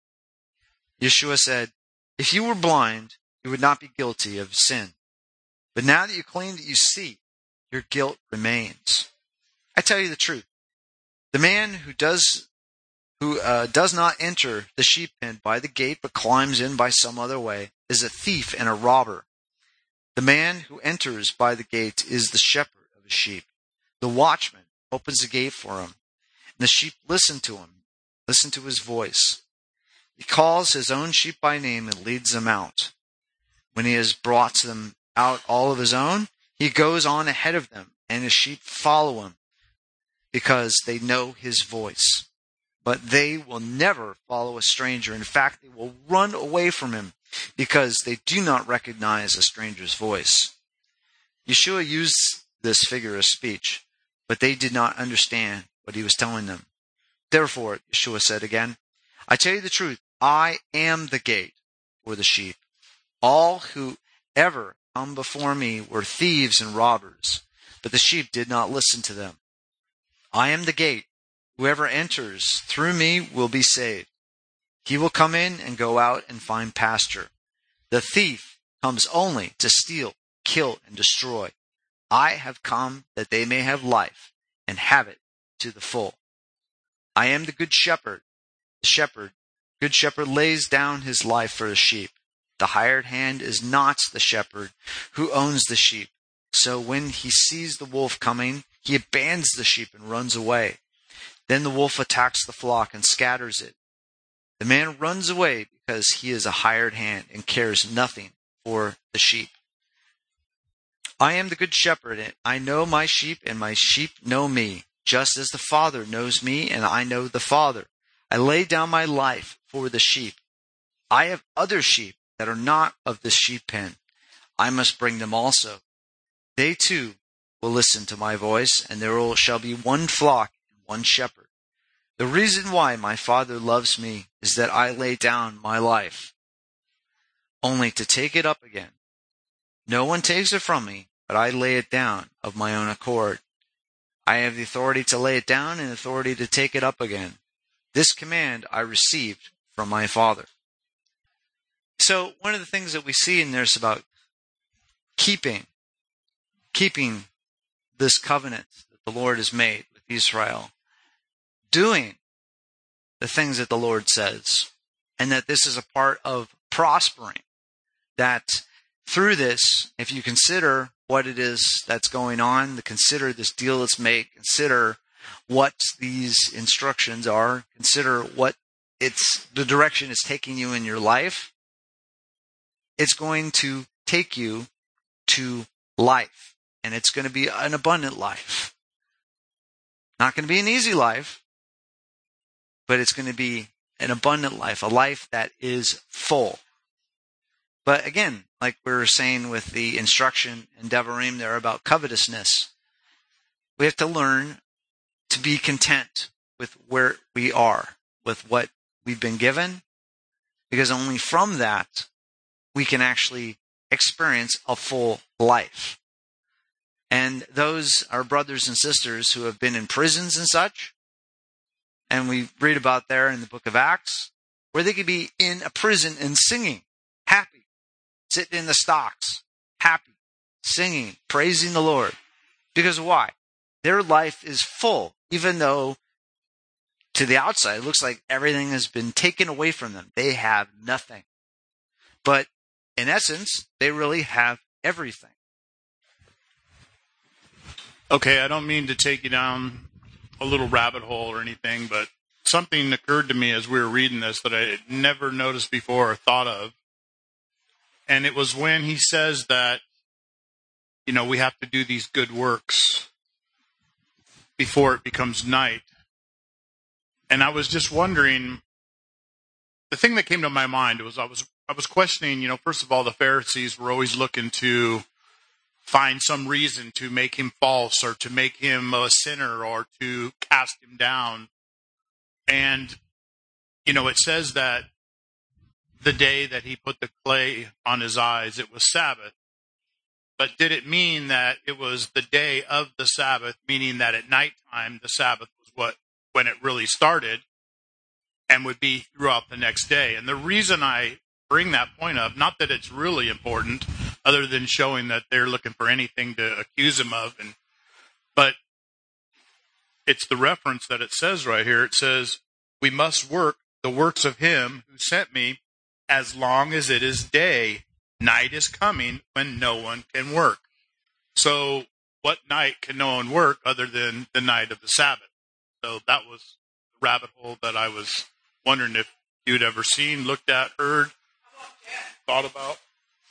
Yeshua said, "If you were blind, you would not be guilty of sin. But now that you claim that you see, your guilt remains. I tell you the truth. The man who does who uh, does not enter the sheep pen by the gate but climbs in by some other way is a thief and a robber. The man who enters by the gate is the shepherd of the sheep. The watchman opens the gate for him, and the sheep listen to him, listen to his voice. He calls his own sheep by name and leads them out. When he has brought them out all of his own, he goes on ahead of them, and his sheep follow him because they know his voice. But they will never follow a stranger. In fact, they will run away from him because they do not recognize a stranger's voice. Yeshua used this figure of speech, but they did not understand what he was telling them. Therefore, Yeshua said again, "I tell you the truth, I am the gate for the sheep. All who ever come before me were thieves and robbers, but the sheep did not listen to them. I am the gate. Whoever enters through me will be saved. He will come in and go out and find pasture. The thief comes only to steal, kill, and destroy. I have come that they may have life and have it to the full. I am the good shepherd. The shepherd, good shepherd lays down his life for the sheep. The hired hand is not the shepherd who owns the sheep. So when he sees the wolf coming, he abandons the sheep and runs away. Then the wolf attacks the flock and scatters it. The man runs away because he is a hired hand and cares nothing for the sheep. I am the good shepherd, and I know my sheep, and my sheep know me, just as the Father knows me, and I know the Father. I lay down my life for the sheep. I have other sheep that are not of the sheep pen. I must bring them also. They too will listen to my voice, and there will, shall be one flock and one shepherd. The reason why my Father loves me is that I lay down my life, only to take it up again. No one takes it from me, but I lay it down of my own accord. I have the authority to lay it down and authority to take it up again. This command I received from my Father." So one of the things that we see in there is about keeping, keeping this covenant that the Lord has made with Israel. doing the things that the Lord says, and that this is a part of prospering. That through this, if you consider what it is that's going on, to consider this deal that's made, consider what these instructions are, consider what it's the direction it's taking you in your life, it's going to take you to life, and it's going to be an abundant life. Not going to be an easy life, but it's going to be an abundant life, a life that is full. But again, like we were saying with the instruction in Devarim there about covetousness, we have to learn to be content with where we are, with what we've been given, because only from that we can actually experience a full life. And those are brothers and sisters who have been in prisons and such, and we read about there in the book of Acts, where they could be in a prison and singing, happy, sitting in the stocks, happy, singing, praising the Lord. Because why? Their life is full, even though to the outside it looks like everything has been taken away from them. They have nothing. But in essence, they really have everything. Okay, I don't mean to take you down a little rabbit hole or anything, but something occurred to me as we were reading this that I had never noticed before or thought of. And it was when he says that, you know, we have to do these good works before it becomes night. And I was just wondering, the thing that came to my mind was I was I was questioning, you know, first of all, the Pharisees were always looking to find some reason to make him false or to make him a sinner or to cast him down. And, you know, it says that the day that he put the clay on his eyes, it was Sabbath. But did it mean that it was the day of the Sabbath, meaning that at nighttime the Sabbath was what when it really started and would be throughout the next day? And the reason I bring that point up, not that it's really important, other than showing that they're looking for anything to accuse him of, and but it's the reference that it says right here. It says, we must work the works of him who sent me as long as it is day. Night is coming when no one can work. So what night can no one work other than the night of the Sabbath? So that was the rabbit hole that I was wondering if you'd ever seen, looked at, heard, thought about.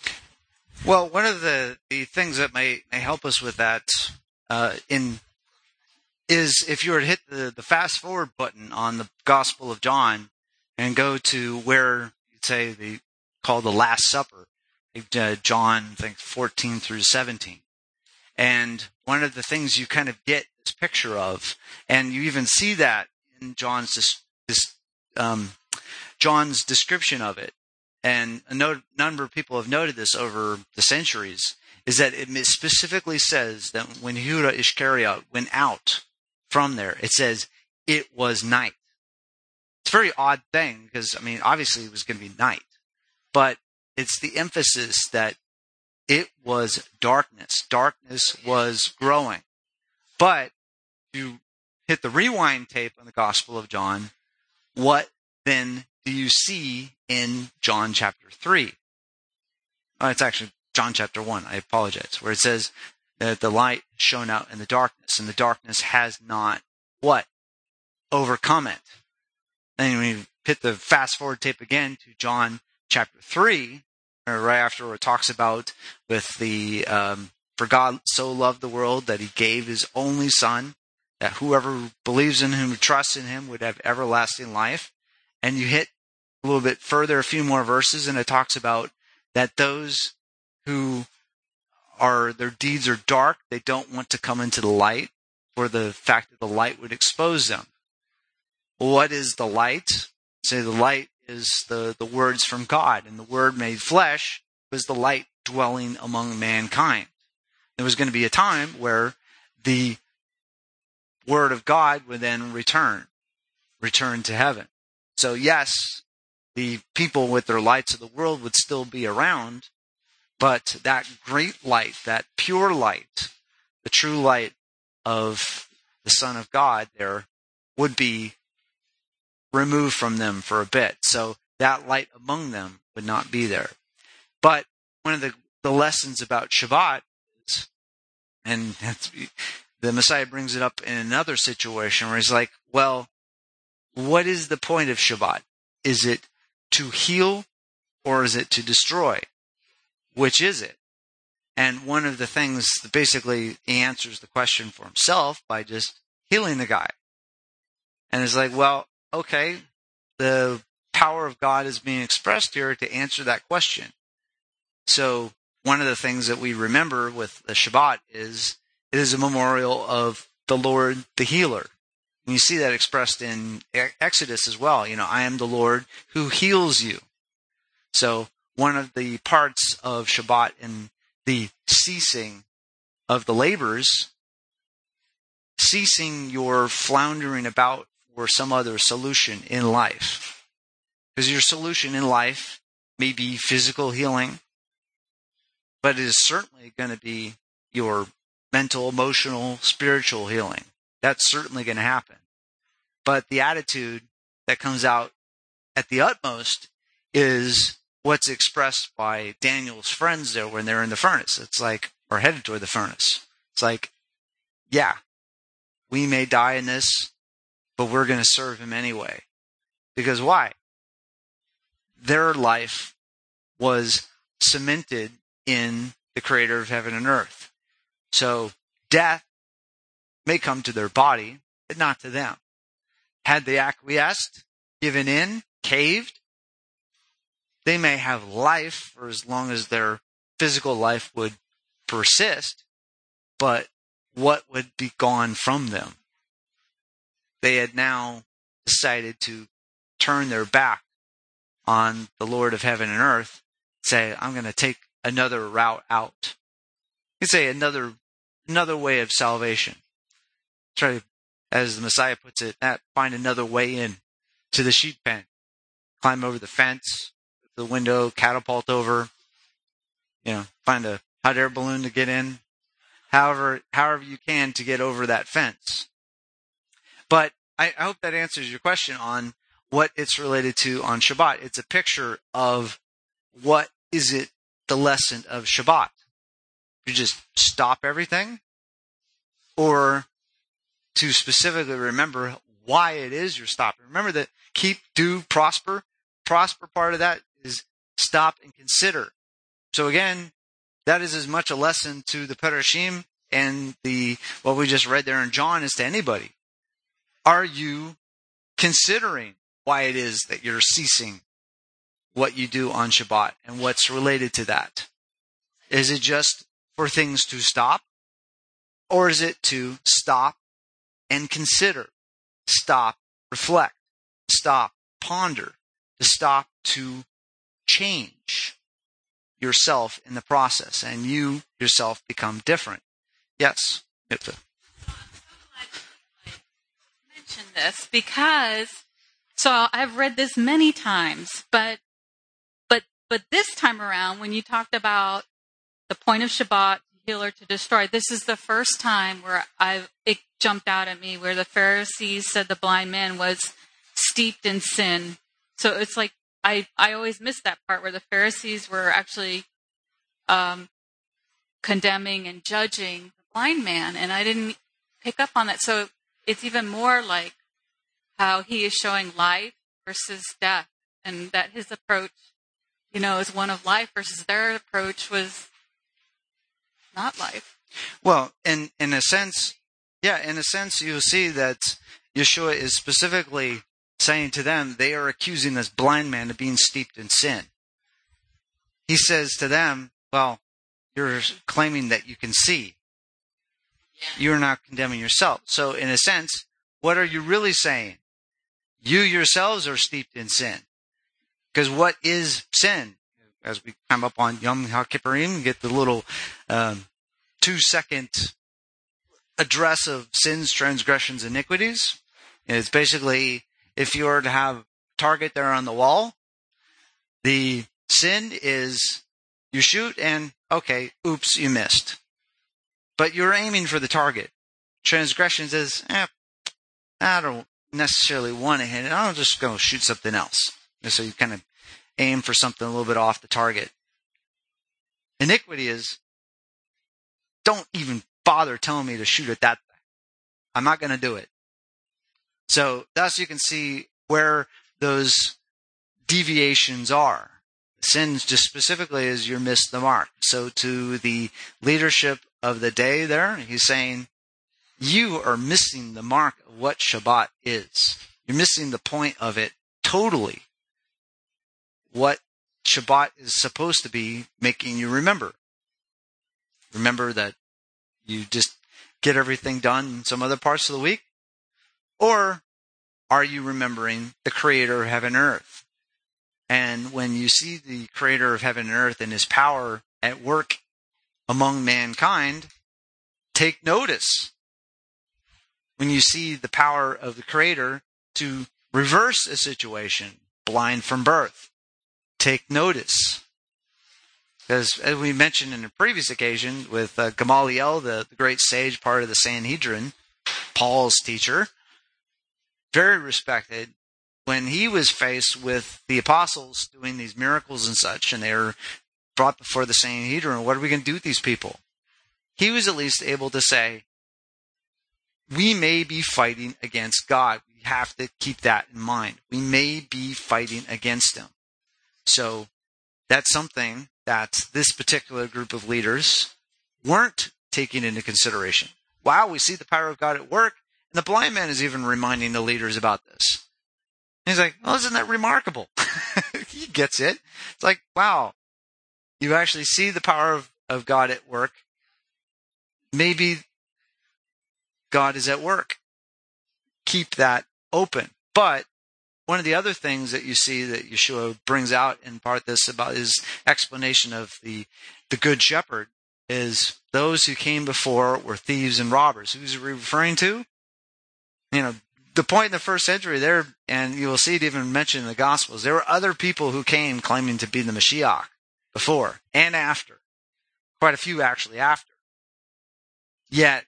Well, one of the, the things that may, may help us with that uh, in is if you were to hit the, the fast forward button on the Gospel of John and go to where you'd say the called the Last Supper, uh, John I think fourteen through seventeen, and one of the things you kind of get this picture of, and you even see that in John's this, this um, John's description of it. And a no- number of people have noted this over the centuries, is that it specifically says that when Yehuda Ishkariot went out from there, it says it was night. It's a very odd thing because, I mean, obviously it was going to be night, but it's the emphasis that it was darkness. Darkness was growing. But you hit the rewind tape on the Gospel of John, what then do you see in John chapter three? Oh, it's actually John chapter one, I apologize, where it says that the light shone out in the darkness, and the darkness has not, what? Overcome it. Then when you hit the fast forward tape again to John chapter three, or right after where it talks about with the, um, for God so loved the world that he gave his only son, that whoever believes in him, who trusts in him, would have everlasting life. And you hit a little bit further, a few more verses, and it talks about that those who are, their deeds are dark, they don't want to come into the light for the fact that the light would expose them. What is the light? Say the light is the, the words from God, and the Word made flesh was the light dwelling among mankind. There was going to be a time where the Word of God would then return, return to heaven. So yes, the people with their lights of the world would still be around, but that great light, that pure light, the true light of the Son of God there would be removed from them for a bit. So that light among them would not be there. But one of the, the lessons about Shabbat is, and that's, the Messiah brings it up in another situation where he's like, well, what is the point of Shabbat? Is it to heal or is it to destroy? Which is it? And one of the things, basically, he answers the question for himself by just healing the guy. And it's like, well, okay, the power of God is being expressed here to answer that question. So one of the things that we remember with the Shabbat is it is a memorial of the Lord, the healer. And you see that expressed in Exodus as well. You know, I am the Lord who heals you. So one of the parts of Shabbat in the ceasing of the labors, ceasing your floundering about for some other solution in life. Because your solution in life may be physical healing, but it is certainly going to be your mental, emotional, spiritual healing. That's certainly going to happen. But the attitude that comes out at the utmost is what's expressed by Daniel's friends there when they're in the furnace. It's like, or headed toward the furnace. It's like, yeah, we may die in this, but we're going to serve him anyway. Because why? Their life was cemented in the creator of heaven and earth. So death may come to their body, but not to them. Had they acquiesced, given in, caved, they may have life for as long as their physical life would persist, but what would be gone from them? They had now decided to turn their back on the Lord of heaven and earth, say, I'm going to take another route out. You say another another way of salvation. Try to, as the Messiah puts it, find another way in to the sheep pen. Climb over the fence, the window, catapult over, you know, find a hot air balloon to get in. However, however you can to get over that fence. But I, I hope that answers your question on what it's related to on Shabbat. It's a picture of what is it the lesson of Shabbat. You just stop everything, or to specifically remember why it is you're stopping. Remember that keep, do, prosper. Prosper part of that is stop and consider. So again, that is as much a lesson to the Perashim and the what we just read there in John as to anybody. Are you considering why it is that you're ceasing what you do on Shabbat and what's related to that? Is it just for things to stop? Or is it to stop and consider? Stop, reflect, stop, ponder, to stop to change yourself in the process, and you yourself become different. Yes, Yipta. Mention this because so I've read this many times, but but but this time around, when you talked about the point of Shabbat, heal or to destroy, this is the first time where I it jumped out at me where the Pharisees said the blind man was steeped in sin. So it's like I I always miss that part where the Pharisees were actually um, condemning and judging the blind man, and I didn't pick up on that. So it's even more like how he is showing life versus death, and that his approach, you know, is one of life versus their approach was not life. Well, in in a sense, yeah, in a sense, you'll see that Yeshua is specifically saying to them, they are accusing this blind man of being steeped in sin. He says to them, well, you're claiming that you can see. You're not condemning yourself. So in a sense, what are you really saying? You yourselves are steeped in sin. Because what is sin? As we come up on Yom HaKippurim, get the little um, two-second address of sins, transgressions, iniquities. And it's basically, if you were to have a target there on the wall, the sin is you shoot and, okay, oops, you missed. But you're aiming for the target. Transgressions is, eh, I don't, necessarily want to hit it. I'll just go shoot something else. So you kind of aim for something a little bit off the target. Iniquity is, don't even bother telling me to shoot at that thing. I'm not going to do it. So thus you can see where those deviations are. Sin just specifically is you miss the mark. So to the leadership of the day there, he's saying, you are missing the mark of what Shabbat is. You're missing the point of it totally. What Shabbat is supposed to be making you remember. Remember that you just get everything done in some other parts of the week? Or are you remembering the Creator of heaven and earth? And when you see the Creator of heaven and earth and his power at work among mankind, take notice. When you see the power of the Creator to reverse a situation, blind from birth, take notice. Because as we mentioned in a previous occasion with uh, Gamaliel, the, the great sage, part of the Sanhedrin, Paul's teacher, very respected, when he was faced with the apostles doing these miracles and such, and they were brought before the Sanhedrin, what are we going to do with these people? He was at least able to say, we may be fighting against God. We have to keep that in mind. We may be fighting against him. So that's something that this particular group of leaders weren't taking into consideration. Wow, we see the power of God at work. And the blind man is even reminding the leaders about this. And he's like, well, isn't that remarkable? He gets it. It's like, wow, you actually see the power of, of God at work. Maybe God is at work. Keep that open. But one of the other things that you see that Yeshua brings out in part this about his explanation of the, the good shepherd is those who came before were thieves and robbers. Who's he referring to? You know, the point in the first century there, and you will see it even mentioned in the Gospels, there were other people who came claiming to be the Mashiach before and after. Quite a few actually after. Yet,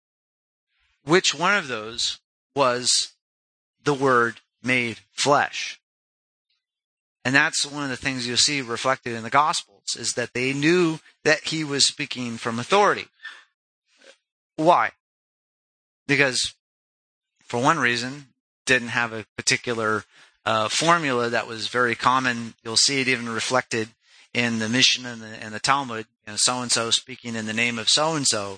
which one of those was the Word made flesh? And that's one of the things you'll see reflected in the Gospels, is that they knew that he was speaking from authority. Why? Because, for one reason, didn't have a particular uh, formula that was very common. You'll see it even reflected in the Mishnah and the, and the Talmud, you know, so-and-so speaking in the name of so-and-so.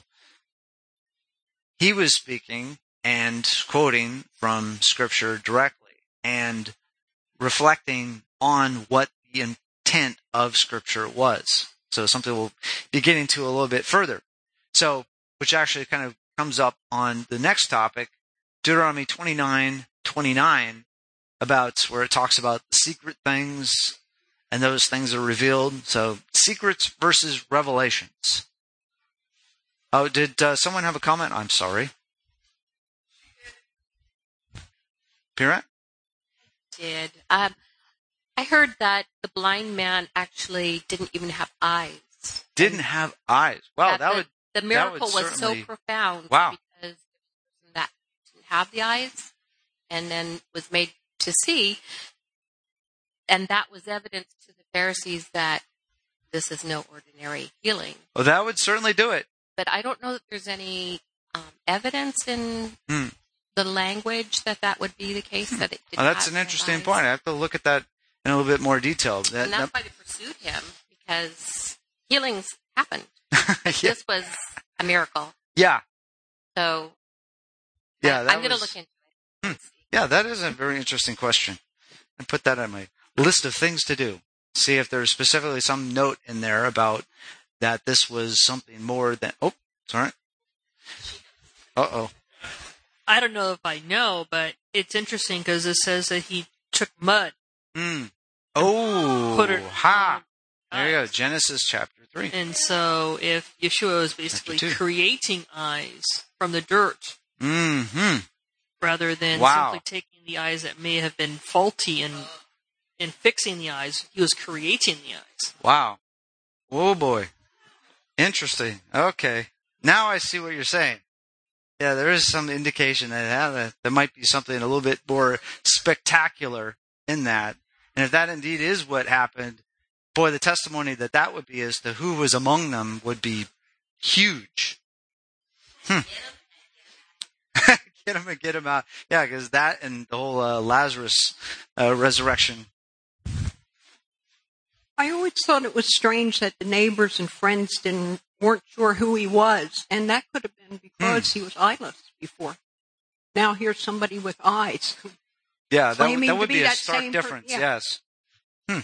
He was speaking and quoting from Scripture directly and reflecting on what the intent of Scripture was. So something we'll be getting to a little bit further. So, which actually kind of comes up on the next topic, Deuteronomy twenty-nine twenty-nine, about where it talks about secret things and those things are revealed. So secrets versus revelations. Oh, did uh, someone have a comment? I'm sorry. Pirat? Did. Um, I heard that the blind man actually didn't even have eyes. Didn't have eyes. Wow, that, that would the miracle that would was certainly, so profound. Wow. Because the person that didn't have the eyes and then was made to see, and that was evidence to the Pharisees that this is no ordinary healing. Well, that would certainly do it. But I don't know that there's any um, evidence in Hmm. the language that that would be the case. That it did Oh, that's not an interesting eyes. point. I have to look at that in a little bit more detail. That, And that's that- why they pursued him, because healings happened. yeah. This was a miracle. yeah, So yeah. I, That I'm going to was- look into Hmm. it. Yeah, that is a very interesting question. I put that on my list of things to do. See if there's specifically some note in there about that this was something more than. Oh, it's all right. Uh oh. I don't know if I know, but it's interesting because it says that he took mud. Mm. Oh, Put it ha! on There you go. eyes. Genesis chapter three. And so if Yeshua was basically two. creating eyes from the dirt Mm-hmm. rather than Wow. simply taking the eyes that may have been faulty and and fixing the eyes, he was creating the eyes. Wow. Oh boy. Interesting. Okay. Now I see what you're saying. Yeah, there is some indication that yeah, that there might be something a little bit more spectacular in that. And if that indeed is what happened, boy, the testimony that that would be as to who was among them would be huge. Hmm. Get him and get him out. Yeah, because that and the whole uh, Lazarus uh, resurrection. I always thought it was strange that the neighbors and friends didn't weren't sure who he was, and that could have been because mm. he was eyeless before. Now here's somebody with eyes. Yeah, that, claiming that to would be be a that stark same difference. Per- yeah. Yes. Hmm.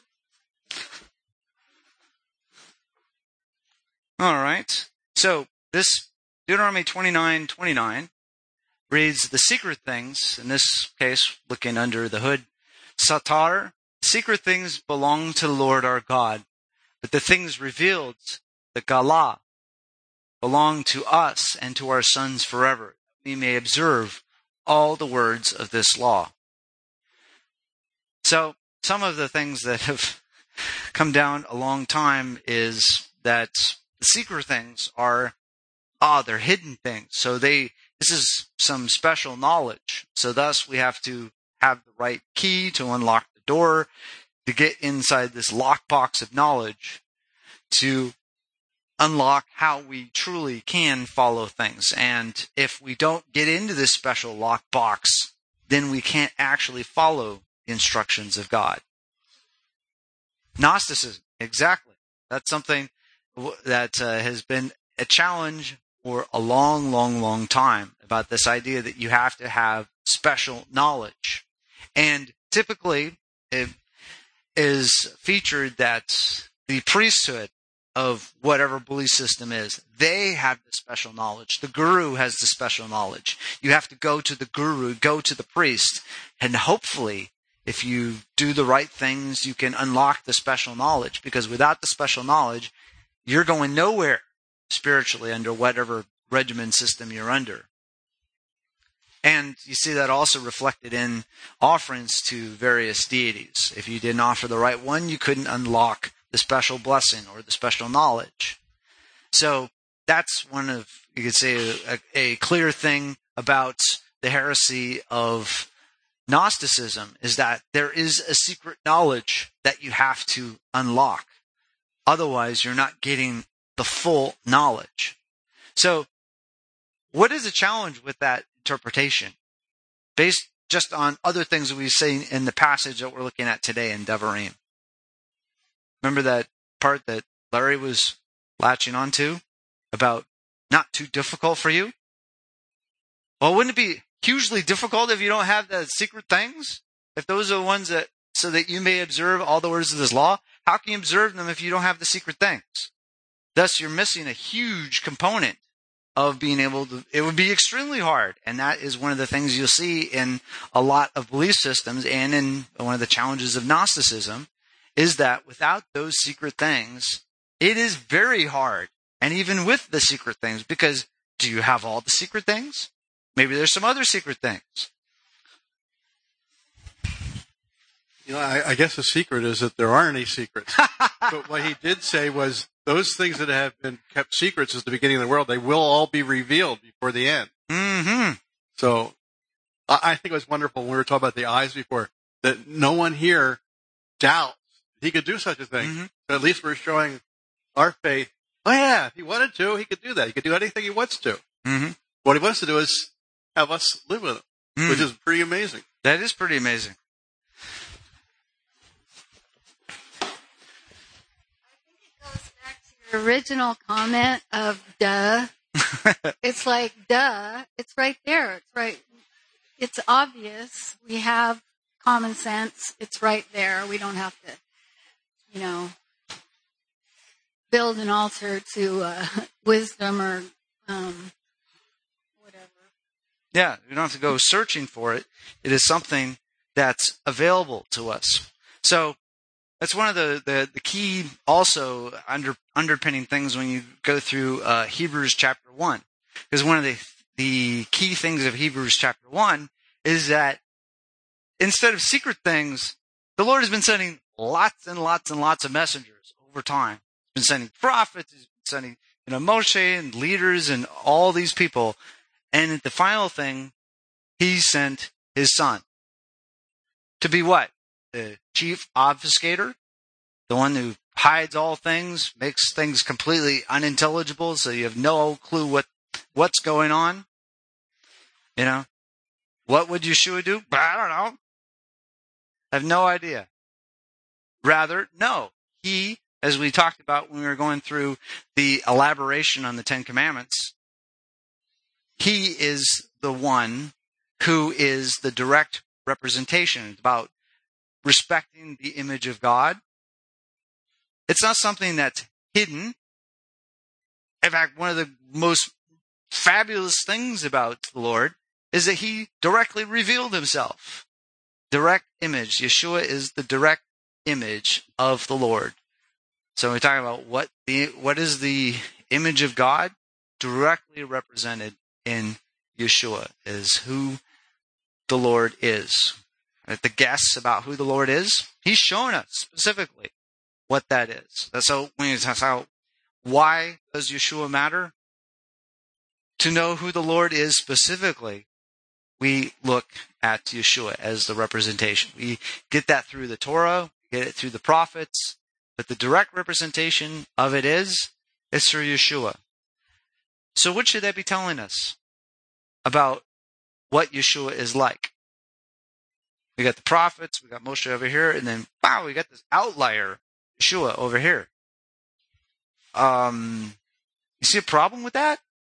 All right. So this Deuteronomy twenty-nine twenty-nine reads the secret things. In this case, looking under the hood, Satar. Secret things belong to the Lord our God, but the things revealed, the Galah, belong to us and to our sons forever. We may observe all the words of this law. So some of the things that have come down a long time is that the secret things are, ah, they're hidden things. So they, this is some special knowledge. So thus we have to have the right key to unlock the door, to get inside this lockbox of knowledge, to unlock how we truly can follow things. And if we don't get into this special lockbox, then we can't actually follow the instructions of God. Gnosticism, exactly. That's something that uh, has been a challenge for a long, long, long time, about this idea that you have to have special knowledge. And typically it is featured that the priesthood of whatever belief system is, they have the special knowledge. The guru has the special knowledge. You have to go to the guru, go to the priest, and hopefully, if you do the right things, you can unlock the special knowledge, because without the special knowledge, you're going nowhere spiritually under whatever regimen system you're under. And you see that also reflected in offerings to various deities. If you didn't offer the right one, you couldn't unlock the special blessing or the special knowledge. So that's one of, you could say, a, a clear thing about the heresy of Gnosticism, is that there is a secret knowledge that you have to unlock. Otherwise, you're not getting the full knowledge. So what is the challenge with that interpretation, based just on other things that we've seen in the passage that we're looking at today in Devarim? Remember that part that Larry was latching onto about not too difficult for you? Well, wouldn't it be hugely difficult if you don't have the secret things? If those are the ones that, so that you may observe all the words of this law, how can you observe them if you don't have the secret things? Thus, you're missing a huge component of being able to, it would be extremely hard. And that is one of the things you'll see in a lot of belief systems, and in one of the challenges of Gnosticism, is that without those secret things, it is very hard. And even with the secret things, because do you have all the secret things? Maybe there's some other secret things. You know, I, I guess the secret is that there aren't any secrets. But what he did say was, those things that have been kept secrets since the beginning of the world, they will all be revealed before the end. Mm-hmm. So I, I think it was wonderful when we were talking about the eyes before, that no one here doubts he could do such a thing. Mm-hmm. So at least we're showing our faith. Oh yeah, if he wanted to, he could do that. He could do anything he wants to. Mm-hmm. What he wants to do is have us live with him, mm. which is pretty amazing. That is pretty amazing. Original comment of duh. It's like, duh, it's right there. It's right. It's obvious. We have common sense. It's right there. We don't have to, you know, build an altar to uh, wisdom or um, whatever. Yeah, you don't have to go searching for it. It is something that's available to us. So that's one of the, the, the key also under, underpinning things when you go through uh, Hebrews chapter one. Because one of the, the key things of Hebrews chapter one is that instead of secret things, the Lord has been sending lots and lots and lots of messengers over time. He's been sending prophets, he's been sending, you know, Moshe and leaders and all these people. And the final thing, he sent his son. To be what? The chief obfuscator? The one who hides all things, makes things completely unintelligible so you have no clue what what's going on? You know? What would Yeshua do? I don't know. I have no idea. Rather, no. He, as we talked about when we were going through the elaboration on the Ten Commandments, he is the one who is the direct representation. It's about respecting the image of God. It's not something that's hidden. In fact, one of the most fabulous things about the Lord is that he directly revealed himself. Direct image. Yeshua is the direct image of the Lord. So we talk about what the what is the image of God? Directly represented in Yeshua is who the Lord is. At the guess about who the Lord is, he's shown us specifically what that is. So when you ask out, why does Yeshua matter? To know who the Lord is specifically, we look at Yeshua as the representation. We get that through the Torah, we get it through the prophets, but the direct representation of it is, it's through Yeshua. So what should that be telling us about what Yeshua is like? We got the prophets, we got Moshe over here, and then, wow, we got this outlier, Yeshua, over here. Um, you see a problem with that?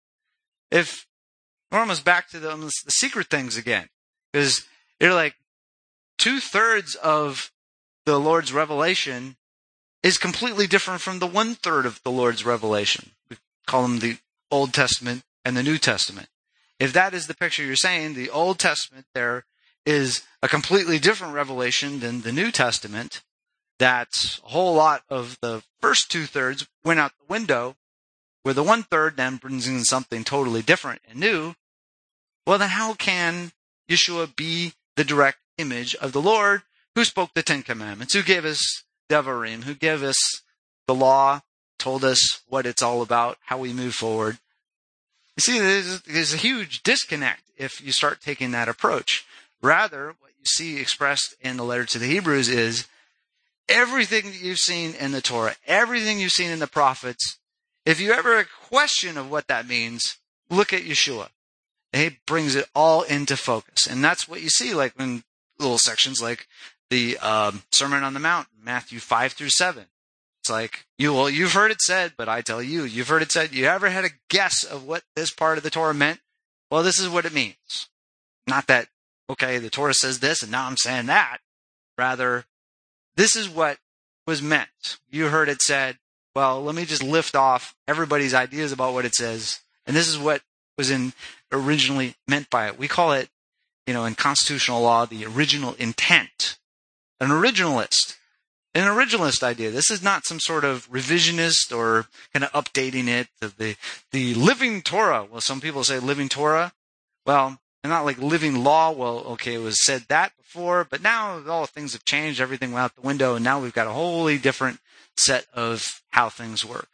If we're almost back to the, almost the secret things again, because you're like two-thirds of the Lord's revelation is completely different from the one-third of the Lord's revelation. We call them the Old Testament and the New Testament. If that is the picture you're saying, the Old Testament there is a completely different revelation than the New Testament, that a whole lot of the first two-thirds went out the window, where the one-third then brings in something totally different and new, well, then how can Yeshua be the direct image of the Lord who spoke the Ten Commandments, who gave us Devarim, who gave us the law, told us what it's all about, how we move forward? You see, there's, there's a huge disconnect if you start taking that approach. Rather, what you see expressed in the letter to the Hebrews is everything that you've seen in the Torah, everything you've seen in the prophets, if you ever have a question of what that means, look at Yeshua. He brings it all into focus. And that's what you see like in little sections like the um, Sermon on the Mount, Matthew five through seven. It's like, you, well, you've heard it said, but I tell you, you've heard it said. You ever had a guess of what this part of the Torah meant? Well, this is what it means. Not that, okay, the Torah says this and now I'm saying that. Rather, this is what was meant. You heard it said, well, let me just lift off everybody's ideas about what it says. And this is what was in originally meant by it. We call it, you know, in constitutional law, the original intent. An originalist. An originalist idea. This is not some sort of revisionist or kind of updating it. The, the, the living Torah. Well, some people say living Torah. Well, and not like living law. Well, okay, it was said that before, but now all things have changed. Everything went out the window, and now we've got a wholly different set of how things work.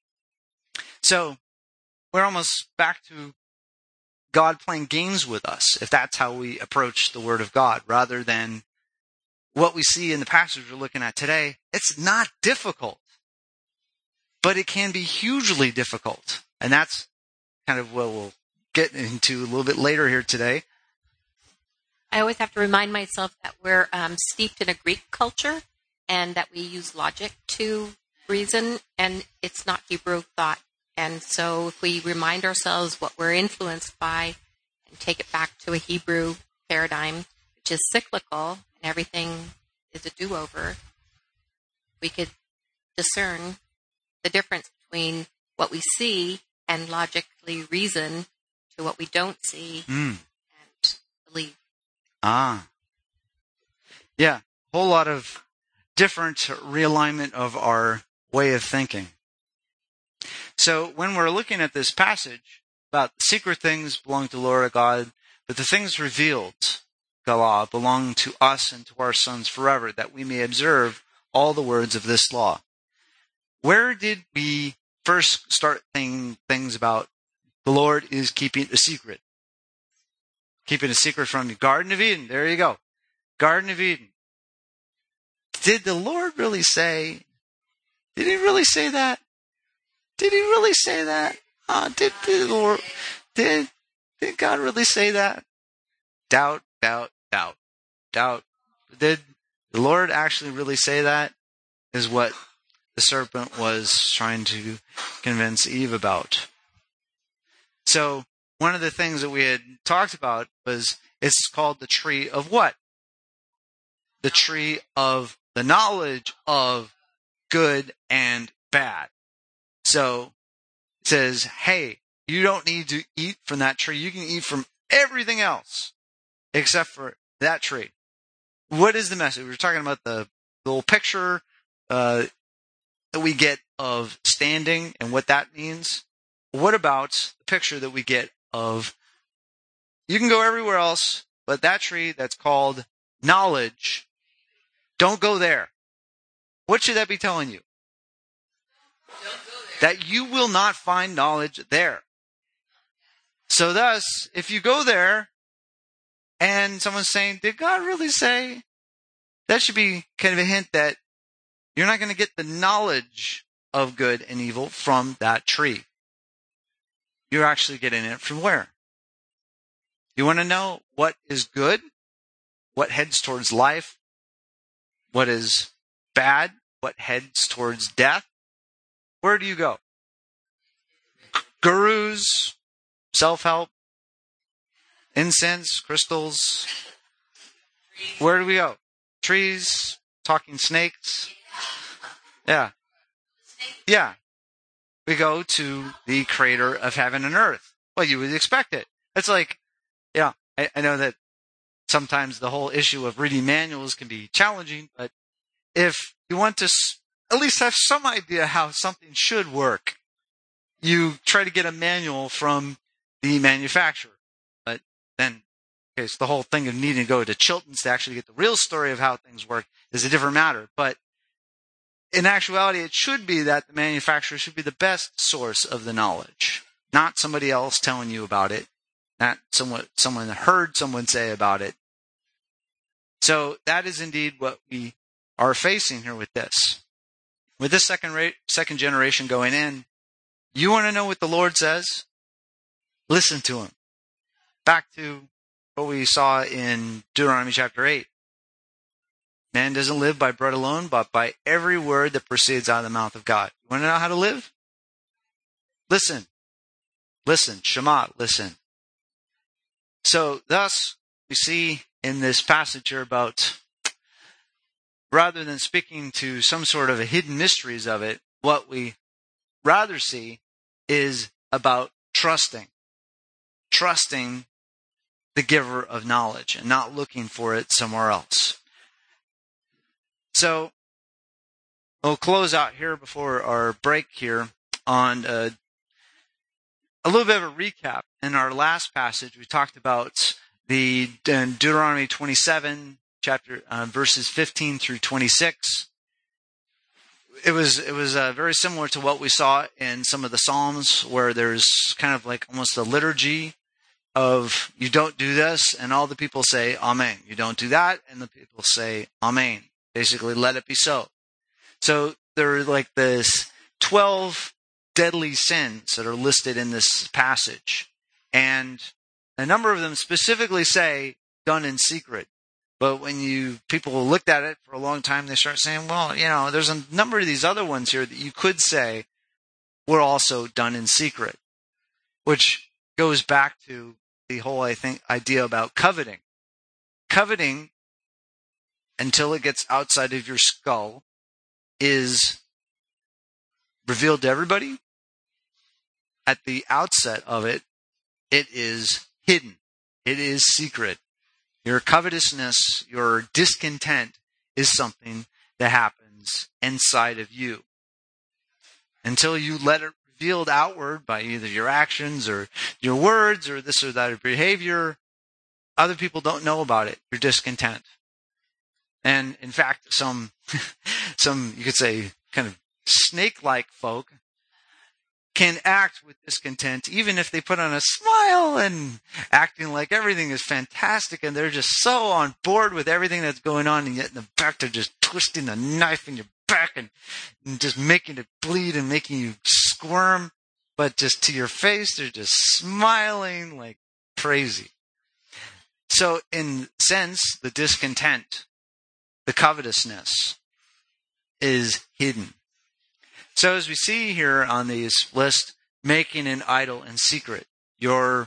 So we're almost back to God playing games with us, if that's how we approach the Word of God, rather than what we see in the passage we're looking at today. It's not difficult, but it can be hugely difficult. And that's kind of what we'll get into a little bit later here today. I always have to remind myself that we're um, steeped in a Greek culture and that we use logic to reason, and it's not Hebrew thought. And so if we remind ourselves what we're influenced by and take it back to a Hebrew paradigm, which is cyclical, and everything is a do-over, we could discern the difference between what we see and logically reason to what we don't see mm. and believe. Ah. Yeah, a whole lot of different realignment of our way of thinking. So when we're looking at this passage about secret things belong to the Lord God, but the things revealed, Galah, belong to us and to our sons forever, that we may observe all the words of this law. Where did we first start thinking things about the Lord is keeping a secret? Keeping a secret from you. Garden of Eden. There you go. Garden of Eden. Did the Lord really say, did he really say that? Did he really say that? Uh, did, did the Lord, did, did God really say that? Doubt, doubt, doubt, doubt. Did the Lord actually really say that? Is what the serpent was trying to convince Eve about. So, one of the things that we had talked about was, it's called the tree of what? The tree of the knowledge of good and bad. So, it says, hey, you don't need to eat from that tree. You can eat from everything else except for that tree. What is the message? We're talking about the little picture uh, that we get of standing and what that means. What about the picture that we get of, you can go everywhere else, but that tree that's called knowledge, don't go there. What should that be telling you? That you will not find knowledge there. So thus, if you go there and someone's saying, did God really say? That should be kind of a hint that you're not going to get the knowledge of good and evil from that tree. You're actually getting it from where? You want to know what is good? What heads towards life? What is bad? What heads towards death? Where do you go? Gurus, self-help, incense, crystals. Where do we go? Trees, talking snakes. Yeah. Yeah. We go to the creator of heaven and earth. Well, you would expect it. It's like, yeah, I, I know that sometimes the whole issue of reading manuals can be challenging, but if you want to at least have some idea how something should work, you try to get a manual from the manufacturer. But then, okay, so the whole thing of needing to go to Chilton's to actually get the real story of how things work is a different matter. But in actuality, it should be that the manufacturer should be the best source of the knowledge, not somebody else telling you about it, not someone someone heard someone say about it. So that is indeed what we are facing here with this. With this second rate, second generation going in, you want to know what the Lord says? Listen to him. Back to what we saw in Deuteronomy chapter eight. Man doesn't live by bread alone, but by every word that proceeds out of the mouth of God. You want to know how to live? Listen. Listen. Shema. Listen. So thus, we see in this passage here about, rather than speaking to some sort of a hidden mysteries of it, what we rather see is about trusting. Trusting the giver of knowledge and not looking for it somewhere else. So, we'll close out here before our break here on uh, a little bit of a recap. In our last passage, we talked about the uh, Deuteronomy twenty-seven, chapter uh, verses fifteen through twenty-six. It was it was uh, very similar to what we saw in some of the Psalms, where there's kind of like almost a liturgy of you don't do this, and all the people say Amen. You don't do that, and the people say Amen. Basically, let it be so. So there are like this twelve deadly sins that are listed in this passage. And a number of them specifically say done in secret. But when you people looked at it for a long time, they start saying, well, you know, there's a number of these other ones here that you could say were also done in secret. Which goes back to the whole, I think, idea about coveting. Coveting, until it gets outside of your skull, is revealed to everybody. At the outset of it, it is hidden. It is secret. Your covetousness, your discontent is something that happens inside of you. Until you let it revealed outward by either your actions or your words or this or that behavior, other people don't know about it, your discontent. And in fact, some, some, you could say, kind of snake-like folk can act with discontent, even if they put on a smile and acting like everything is fantastic and they're just so on board with everything that's going on, and yet in the back they're just twisting the knife in your back and, and just making it bleed and making you squirm. But just to your face, they're just smiling like crazy. So in sense, the discontent, the covetousness is hidden. So as we see here on these list, making an idol in secret, your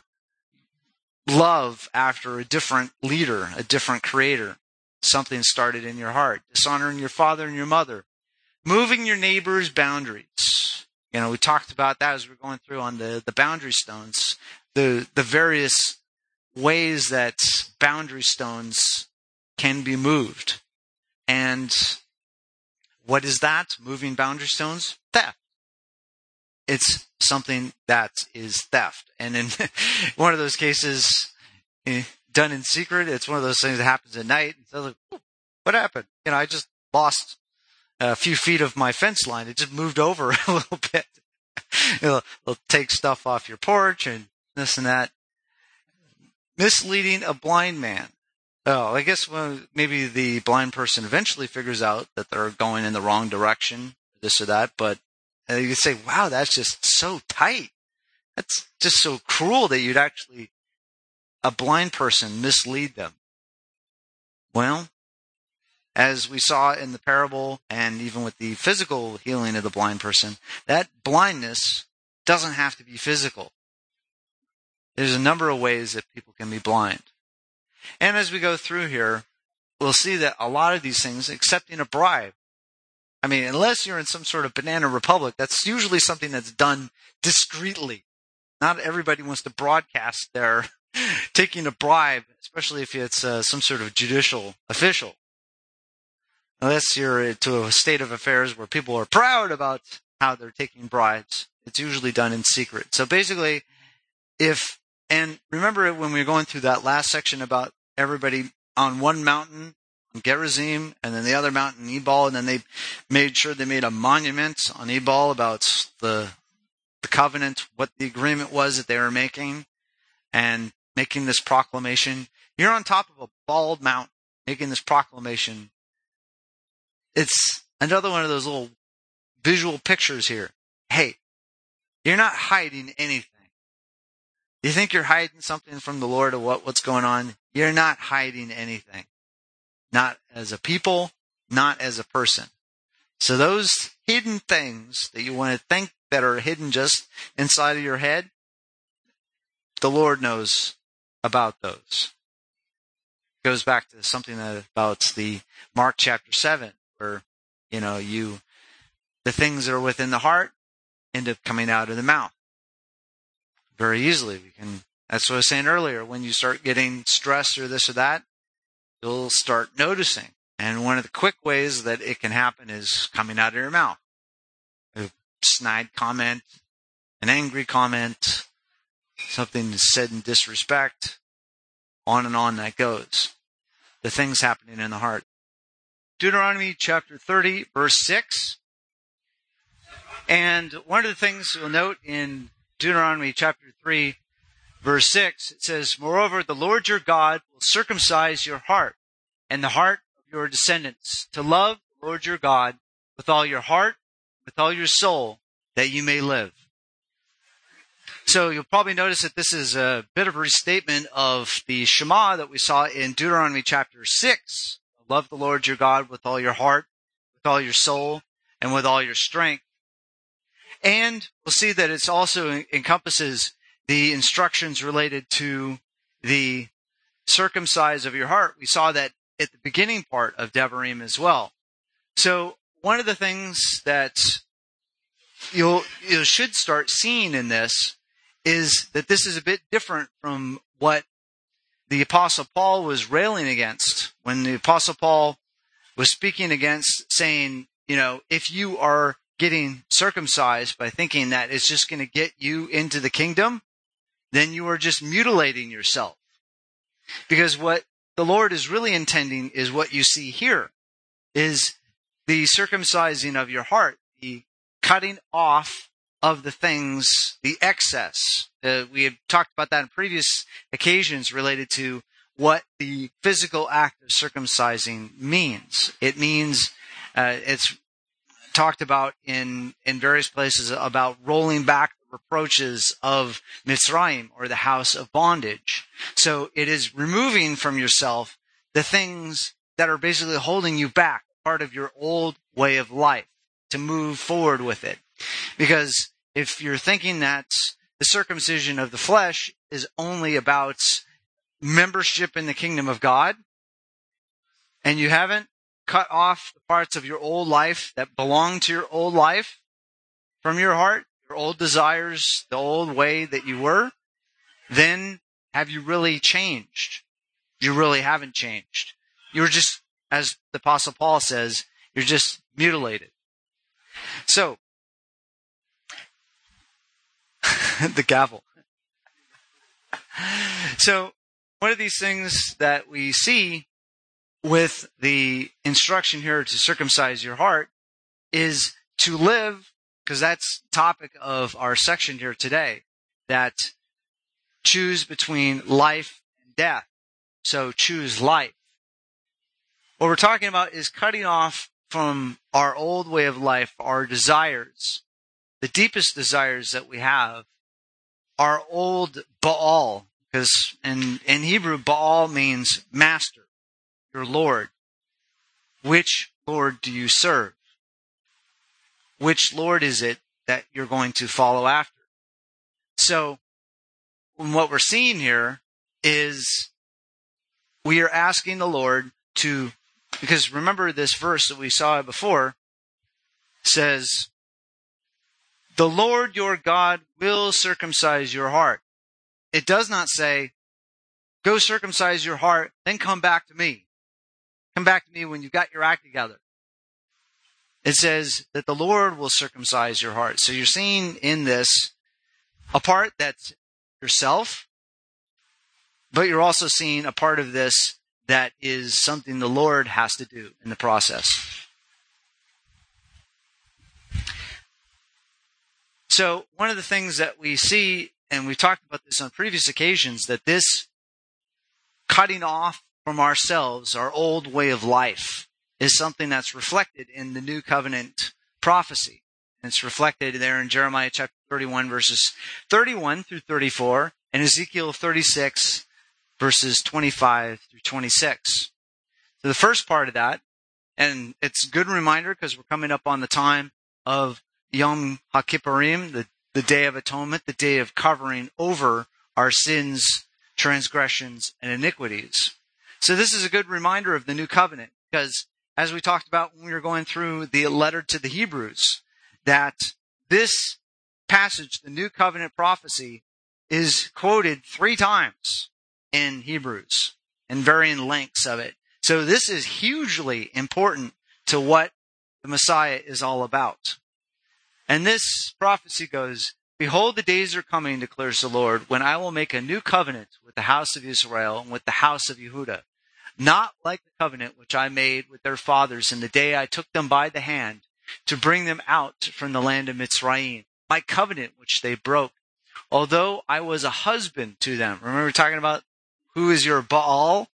love after a different leader, a different creator, something started in your heart, dishonoring your father and your mother, moving your neighbor's boundaries. You know, we talked about that as we're going through on the, the boundary stones, the, the various ways that boundary stones can be moved. And what is that? Moving boundary stones? Theft. It's something that is theft. And in one of those cases, eh, done in secret, it's one of those things that happens at night. And so like, what happened? You know, I just lost a few feet of my fence line. It just moved over a little bit. It'll, it'll take stuff off your porch and this and that. Misleading a blind man. Oh, I guess well, maybe the blind person eventually figures out that they're going in the wrong direction, this or that. But uh, you could say, wow, that's just so tight. That's just so cruel that you'd actually, a blind person, mislead them. Well, as we saw in the parable and even with the physical healing of the blind person, that blindness doesn't have to be physical. There's a number of ways that people can be blind. And as we go through here, we'll see that a lot of these things, accepting a bribe, I mean, unless you're in some sort of banana republic, that's usually something that's done discreetly. Not everybody wants to broadcast their taking a bribe, especially if it's uh, some sort of judicial official. Unless you're to a state of affairs where people are proud about how they're taking bribes, it's usually done in secret. So basically, if, and remember when we were going through that last section about everybody on one mountain, Gerizim, and then the other mountain, Ebal, and then they made sure they made a monument on Ebal about the, the covenant, what the agreement was that they were making, and making this proclamation. You're on top of a bald mountain, making this proclamation. It's another one of those little visual pictures here. Hey, you're not hiding anything. You think you're hiding something from the Lord of what, what's going on? You're not hiding anything. Not as a people, not as a person. So those hidden things that you want to think that are hidden just inside of your head, the Lord knows about those. It goes back to something about the Mark chapter seven, where, you know, you, the things that are within the heart end up coming out of the mouth. Very easily. We can, that's what I was saying earlier. When you start getting stressed or this or that, you'll start noticing. And one of the quick ways that it can happen is coming out of your mouth. A snide comment, an angry comment, something said in disrespect, on and on that goes. The things happening in the heart. Deuteronomy chapter thirty, verse six. And one of the things you'll note in Deuteronomy chapter three, verse six, it says, "Moreover, the Lord your God will circumcise your heart and the heart of your descendants, to love the Lord your God with all your heart, with all your soul, that you may live." So you'll probably notice that this is a bit of a restatement of the Shema that we saw in Deuteronomy chapter six. Love the Lord your God with all your heart, with all your soul, and with all your strength. And we'll see that it also encompasses the instructions related to the circumcise of your heart. We saw that at the beginning part of Devarim as well. So one of the things that you'll, you should start seeing in this is that this is a bit different from what the Apostle Paul was railing against when the Apostle Paul was speaking against saying, you know, if you are getting circumcised by thinking that it's just going to get you into the kingdom, then you are just mutilating yourself. Because what the Lord is really intending is what you see here, is the circumcising of your heart, the cutting off of the things, the excess. Uh, we have talked about that in previous occasions related to what the physical act of circumcising means. It means, uh, it's talked about in, in various places about rolling back the reproaches of Mitzrayim, or the house of bondage. So it is removing from yourself the things that are basically holding you back, part of your old way of life, to move forward with it. Because if you're thinking that the circumcision of the flesh is only about membership in the kingdom of God, and you haven't cut off the parts of your old life that belong to your old life from your heart, your old desires, the old way that you were, then have you really changed? You really haven't changed. You're just, as the Apostle Paul says, you're just mutilated. So, the gavel. So, one of these things that we see with the instruction here to circumcise your heart is to live, because that's the topic of our section here today, that choose between life and death. So choose life. What we're talking about is cutting off from our old way of life, our desires, the deepest desires that we have, our old Baal, because in, in Hebrew, Baal means master, your Lord. Which Lord do you serve? Which Lord is it that you're going to follow after? So, what we're seeing here is we are asking the Lord to, because remember this verse that we saw before, says, the Lord your God will circumcise your heart. It does not say, go circumcise your heart, then come back to me. Come back to me when you've got your act together. It says that the Lord will circumcise your heart. So you're seeing in this a part that's yourself, but you're also seeing a part of this that is something the Lord has to do in the process. So one of the things that we see, and we've talked about this on previous occasions, that this cutting off from ourselves, our old way of life, is something that's reflected in the New Covenant prophecy. And it's reflected there in Jeremiah chapter thirty-one, verses thirty-one through thirty-four, and Ezekiel thirty-six, verses twenty-five through twenty-six. So the first part of that, and it's a good reminder because we're coming up on the time of Yom HaKippurim, the, the Day of Atonement, the day of covering over our sins, transgressions, and iniquities. So this is a good reminder of the New Covenant, because as we talked about when we were going through the letter to the Hebrews, that this passage, the New Covenant prophecy, is quoted three times in Hebrews, in varying lengths of it. So this is hugely important to what the Messiah is all about. And this prophecy goes, behold, the days are coming, declares the Lord, when I will make a new covenant with the house of Israel and with the house of Yehuda, not like the covenant which I made with their fathers in the day I took them by the hand to bring them out from the land of Mitzrayim, my covenant which they broke, although I was a husband to them. Remember talking about who is your Baal?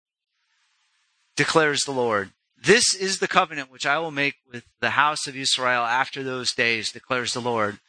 Declares the Lord. This is the covenant which I will make with the house of Israel after those days, declares the Lord.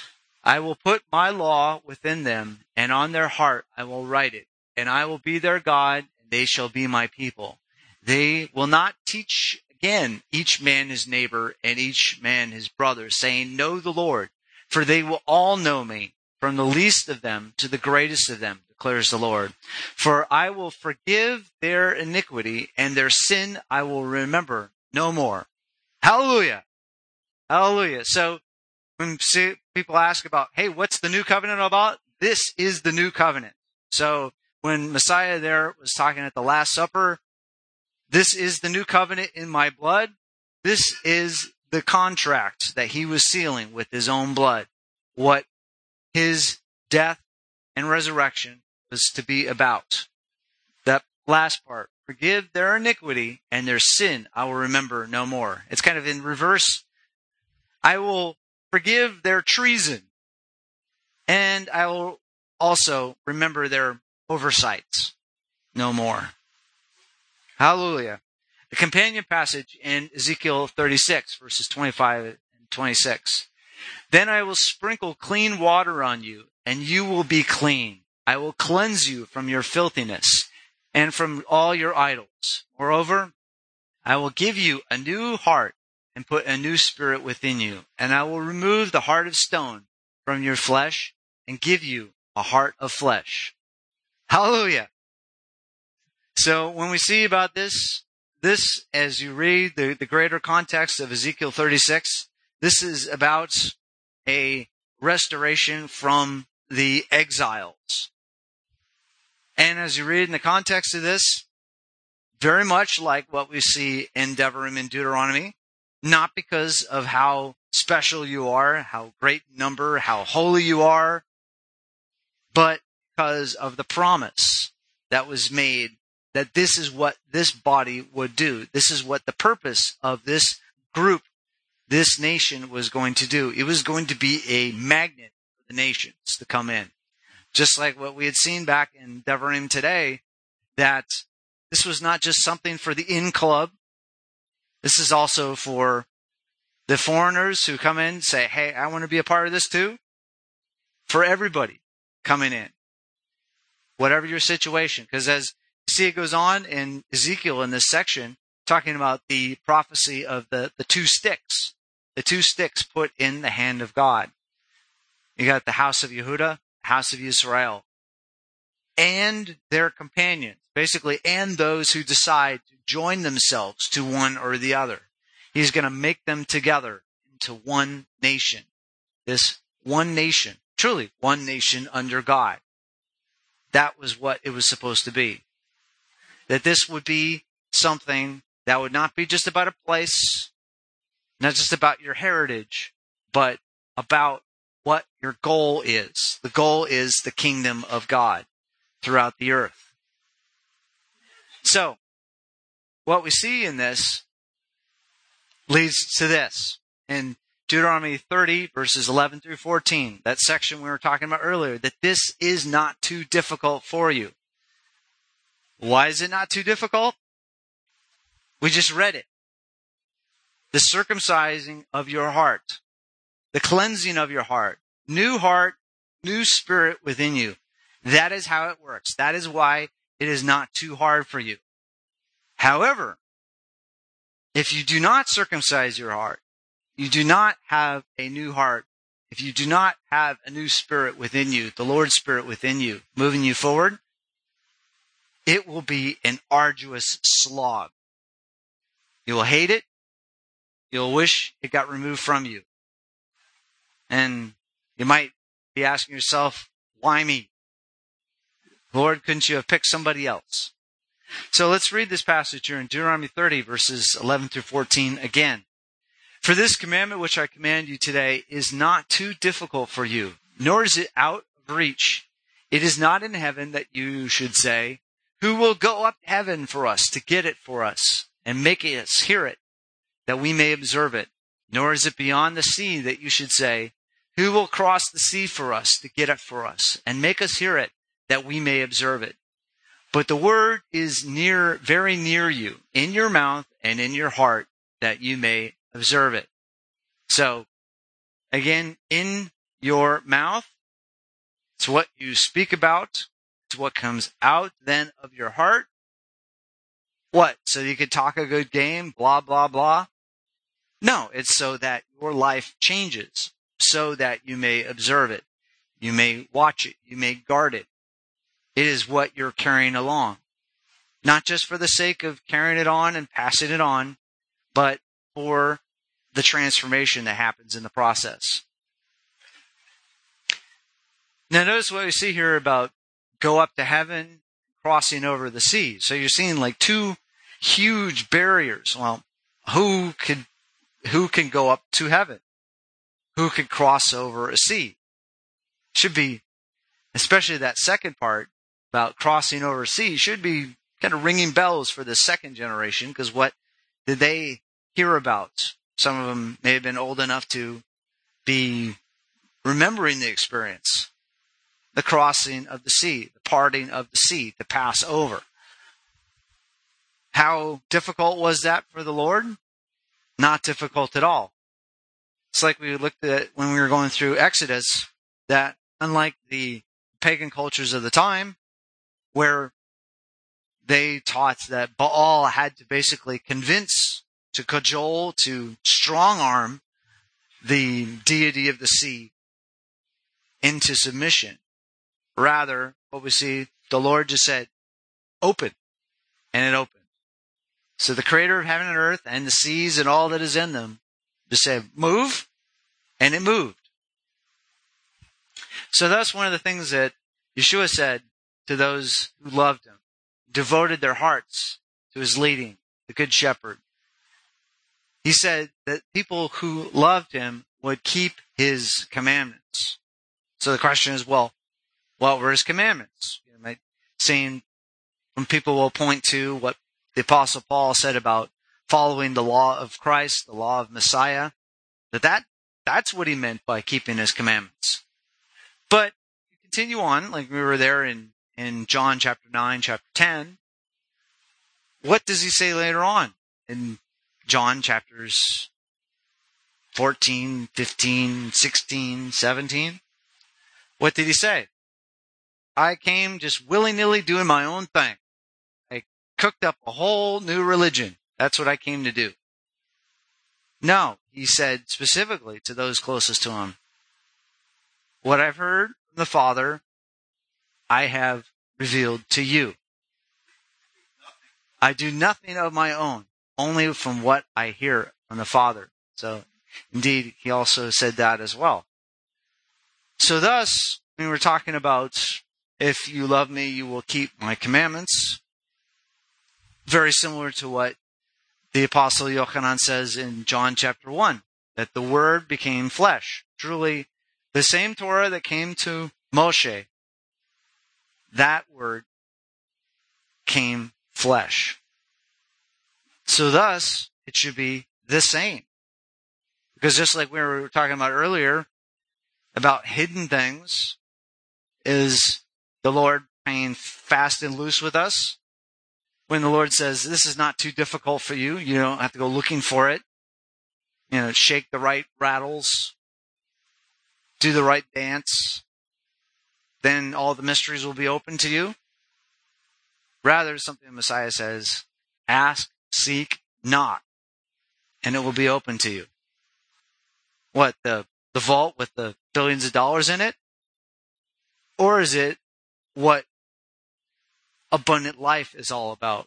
I will put my law within them, and on their heart I will write it, and I will be their God, and they shall be my people. They will not teach again each man his neighbor and each man his brother, saying, know the Lord, for they will all know me, from the least of them to the greatest of them, declares the Lord. For I will forgive their iniquity, and their sin I will remember no more. Hallelujah. Hallelujah. So when people ask about, hey, what's the new covenant about? This is the new covenant. So when Messiah there was talking at the Last Supper, this is the new covenant in my blood. This is the contract that he was sealing with his own blood. What his death and resurrection was to be about. That last part. Forgive their iniquity, and their sin I will remember no more. It's kind of in reverse. I will forgive their treason, and I will also remember their oversights no more. Hallelujah. The companion passage in Ezekiel thirty-six, verses twenty-five and twenty-six. Then I will sprinkle clean water on you, and you will be clean. I will cleanse you from your filthiness and from all your idols. Moreover, I will give you a new heart and put a new spirit within you. And I will remove the heart of stone from your flesh and give you a heart of flesh. Hallelujah. So when we see about this, this, as you read the, the greater context of Ezekiel thirty-six, this is about a restoration from the exiles. And as you read in the context of this, very much like what we see in Devarim and Deuteronomy, not because of how special you are, how great number, how holy you are, but because of the promise that was made that this is what this body would do. This is what the purpose of this group, this nation was going to do. It was going to be a magnet for the nations to come in. Just like what we had seen back in Devarim today, that this was not just something for the in club. This is also for the foreigners who come in and say, hey, I want to be a part of this too. For everybody coming in, whatever your situation. Because as you see, it goes on in Ezekiel in this section, talking about the prophecy of the, the two sticks, the two sticks put in the hand of God. You got the house of Yehuda, house of Israel, and their companions, basically, and those who decide to join themselves to one or the other. He's going to make them together into one nation. This one nation, truly one nation under God. That was what it was supposed to be. That this would be something that would not be just about a place, not just about your heritage, but about what your goal is. The goal is the kingdom of God throughout the earth. So, what we see in this leads to this. In Deuteronomy thirty, verses eleven through fourteen, that section we were talking about earlier, that this is not too difficult for you. Why is it not too difficult? We just read it. The circumcising of your heart, the cleansing of your heart, new heart, new spirit within you. That is how it works. That is why it is not too hard for you. However, if you do not circumcise your heart, you do not have a new heart, if you do not have a new spirit within you, the Lord's Spirit within you, moving you forward, it will be an arduous slog. You will hate it. You'll wish it got removed from you. And you might be asking yourself, why me? Lord, couldn't you have picked somebody else? So let's read this passage here in Deuteronomy thirty, verses eleven through fourteen again. For this commandment which I command you today is not too difficult for you, nor is it out of reach. It is not in heaven that you should say, who will go up to heaven for us to get it for us and make us hear it, that we may observe it. Nor is it beyond the sea that you should say, who will cross the sea for us to get it for us and make us hear it, that we may observe it. But the word is near, very near you, in your mouth and in your heart, that you may observe it. So, again, in your mouth, it's what you speak about. It's what comes out then of your heart. What? So you could talk a good game, blah, blah, blah? No, it's so that your life changes, so that you may observe it. You may watch it. You may guard it. It is what you're carrying along. Not just for the sake of carrying it on and passing it on, but for the transformation that happens in the process. Now notice what we see here about go up to heaven, crossing over the sea. So you're seeing like two huge barriers. Well, who could, who can go up to heaven? Who could cross over a sea? Should be, especially that second part about crossing over a sea, should be kind of ringing bells for the second generation, because what did they hear about? Some of them may have been old enough to be remembering the experience. the crossing of the sea, the parting of the sea, to pass over. How difficult was that for the Lord? Not difficult at all. It's like we looked at when we were going through Exodus, that unlike the pagan cultures of the time, where they taught that Baal had to basically convince, to cajole, to strong-arm the deity of the sea into submission. Rather, what we see, the Lord just said, open, and it opened. So the creator of heaven and earth and the seas and all that is in them just said, move, and it moved. So that's one of the things that Yeshua said to those who loved him, devoted their hearts to his leading, the good shepherd. He said that people who loved him would keep his commandments. So the question is, well, what were his commandments? You know, saying, when people will point to what the Apostle Paul said about following the law of Christ, the law of Messiah, that, that that's what he meant by keeping his commandments. But you continue on, like we were there in, in John chapter nine, chapter ten. What does he say later on in John chapters fourteen, fifteen, sixteen, seventeen? What did he say? I came just willy-nilly doing my own thing. I cooked up a whole new religion. That's what I came to do. No, he said specifically to those closest to him, what I've heard from the Father, I have revealed to you. I do nothing of my own, only from what I hear from the Father. So, indeed, he also said that as well. So thus, when we're talking about, if you love me, you will keep my commandments, very similar to what the Apostle Yochanan says in John chapter one, that the Word became flesh. Truly, the same Torah that came to Moshe, that Word came flesh. So thus, it should be the same. Because just like we were talking about earlier, about hidden things, is the Lord playing fast and loose with us? When the Lord says, this is not too difficult for you, you don't have to go looking for it. You know, shake the right rattles, do the right dance, then all the mysteries will be open to you. Rather, something the Messiah says, ask, seek, knock, and it will be open to you. What, the, the vault with the billions of dollars in it? Or is it what abundant life is all about?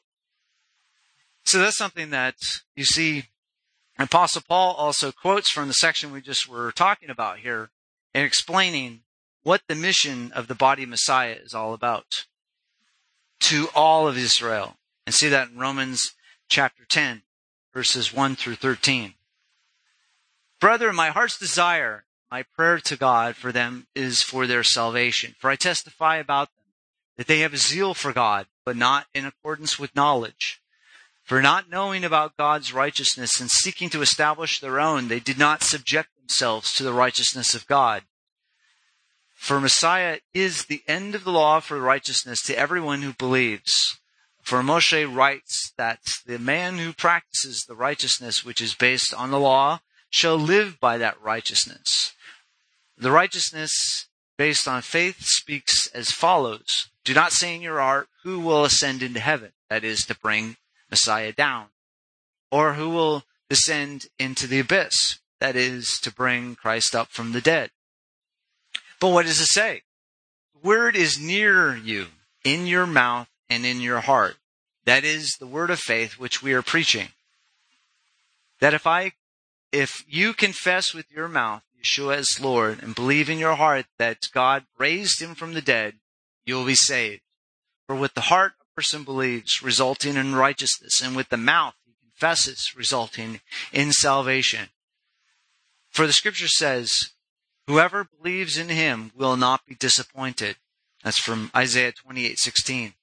So that's something that you see Apostle Paul also quotes from the section we just were talking about here and explaining what the mission of the body of Messiah is all about to all of Israel. And see that in Romans chapter ten, verses one through thirteen. Brethren, my heart's desire, my prayer to God for them is for their salvation. For I testify about them that they have a zeal for God, but not in accordance with knowledge. For not knowing about God's righteousness and seeking to establish their own, they did not subject themselves to the righteousness of God. For Messiah is the end of the law for righteousness to everyone who believes. For Moshe writes that the man who practices the righteousness which is based on the law shall live by that righteousness. The righteousness based on faith speaks as follows. Do not say in your heart, who will ascend into heaven? That is, to bring Messiah down. Or who will descend into the abyss? That is, to bring Christ up from the dead. But what does it say? The word is near you, in your mouth and in your heart. That is the word of faith which we are preaching. That if I, if you confess with your mouth Yeshua as Lord and believe in your heart that God raised him from the dead, you will be saved. For with the heart a person believes, resulting in righteousness, and with the mouth he confesses, resulting in salvation. For the scripture says, whoever believes in him will not be disappointed. That's from Isaiah twenty-eight sixteen.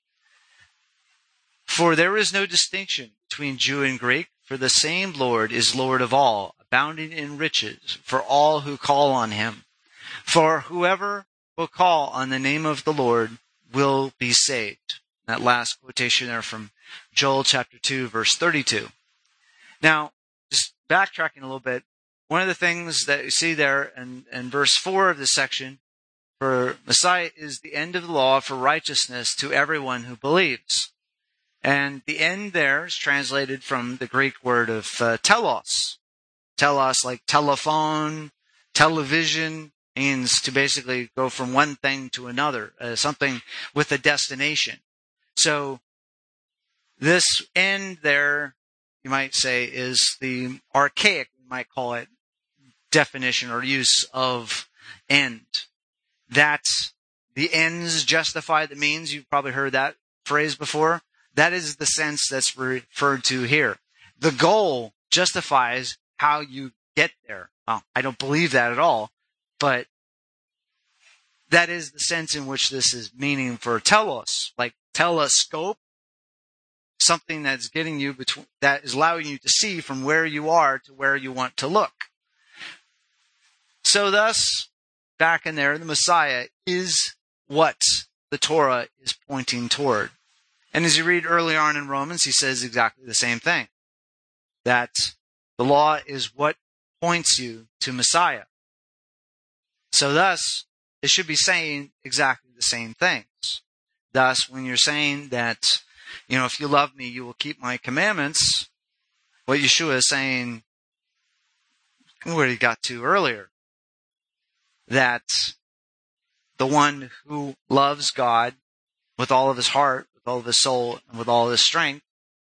For there is no distinction between Jew and Greek, for the same Lord is Lord of all, abounding in riches for all who call on him. For whoever will call on the name of the Lord will be saved. That last quotation there from Joel chapter two, verse thirty-two. Now, just backtracking a little bit, one of the things that you see there in, in verse four of this section, for Messiah is the end of the law for righteousness to everyone who believes. And the end there is translated from the Greek word of uh, telos. Telos, like telephone, television, means to basically go from one thing to another, uh, something with a destination. So this end there, you might say, is the archaic, we might call it, definition or use of end. That the ends justify the means. You've probably heard that phrase before. That is the sense that's referred to here. The goal justifies how you get there. Well, I don't believe that at all, but that is the sense in which this is meaning for telos, like telescope, something that's getting you between, that is allowing you to see from where you are to where you want to look. So thus, back in there, the Messiah is what the Torah is pointing toward. And as you read early on in Romans, he says exactly the same thing. That the law is what points you to Messiah. So thus, it should be saying exactly the same things. Thus, when you're saying that, you know, if you love me, you will keep my commandments, what Yeshua is saying, what he got to earlier, that the one who loves God with all of his heart, with all of his soul, and with all of his strength,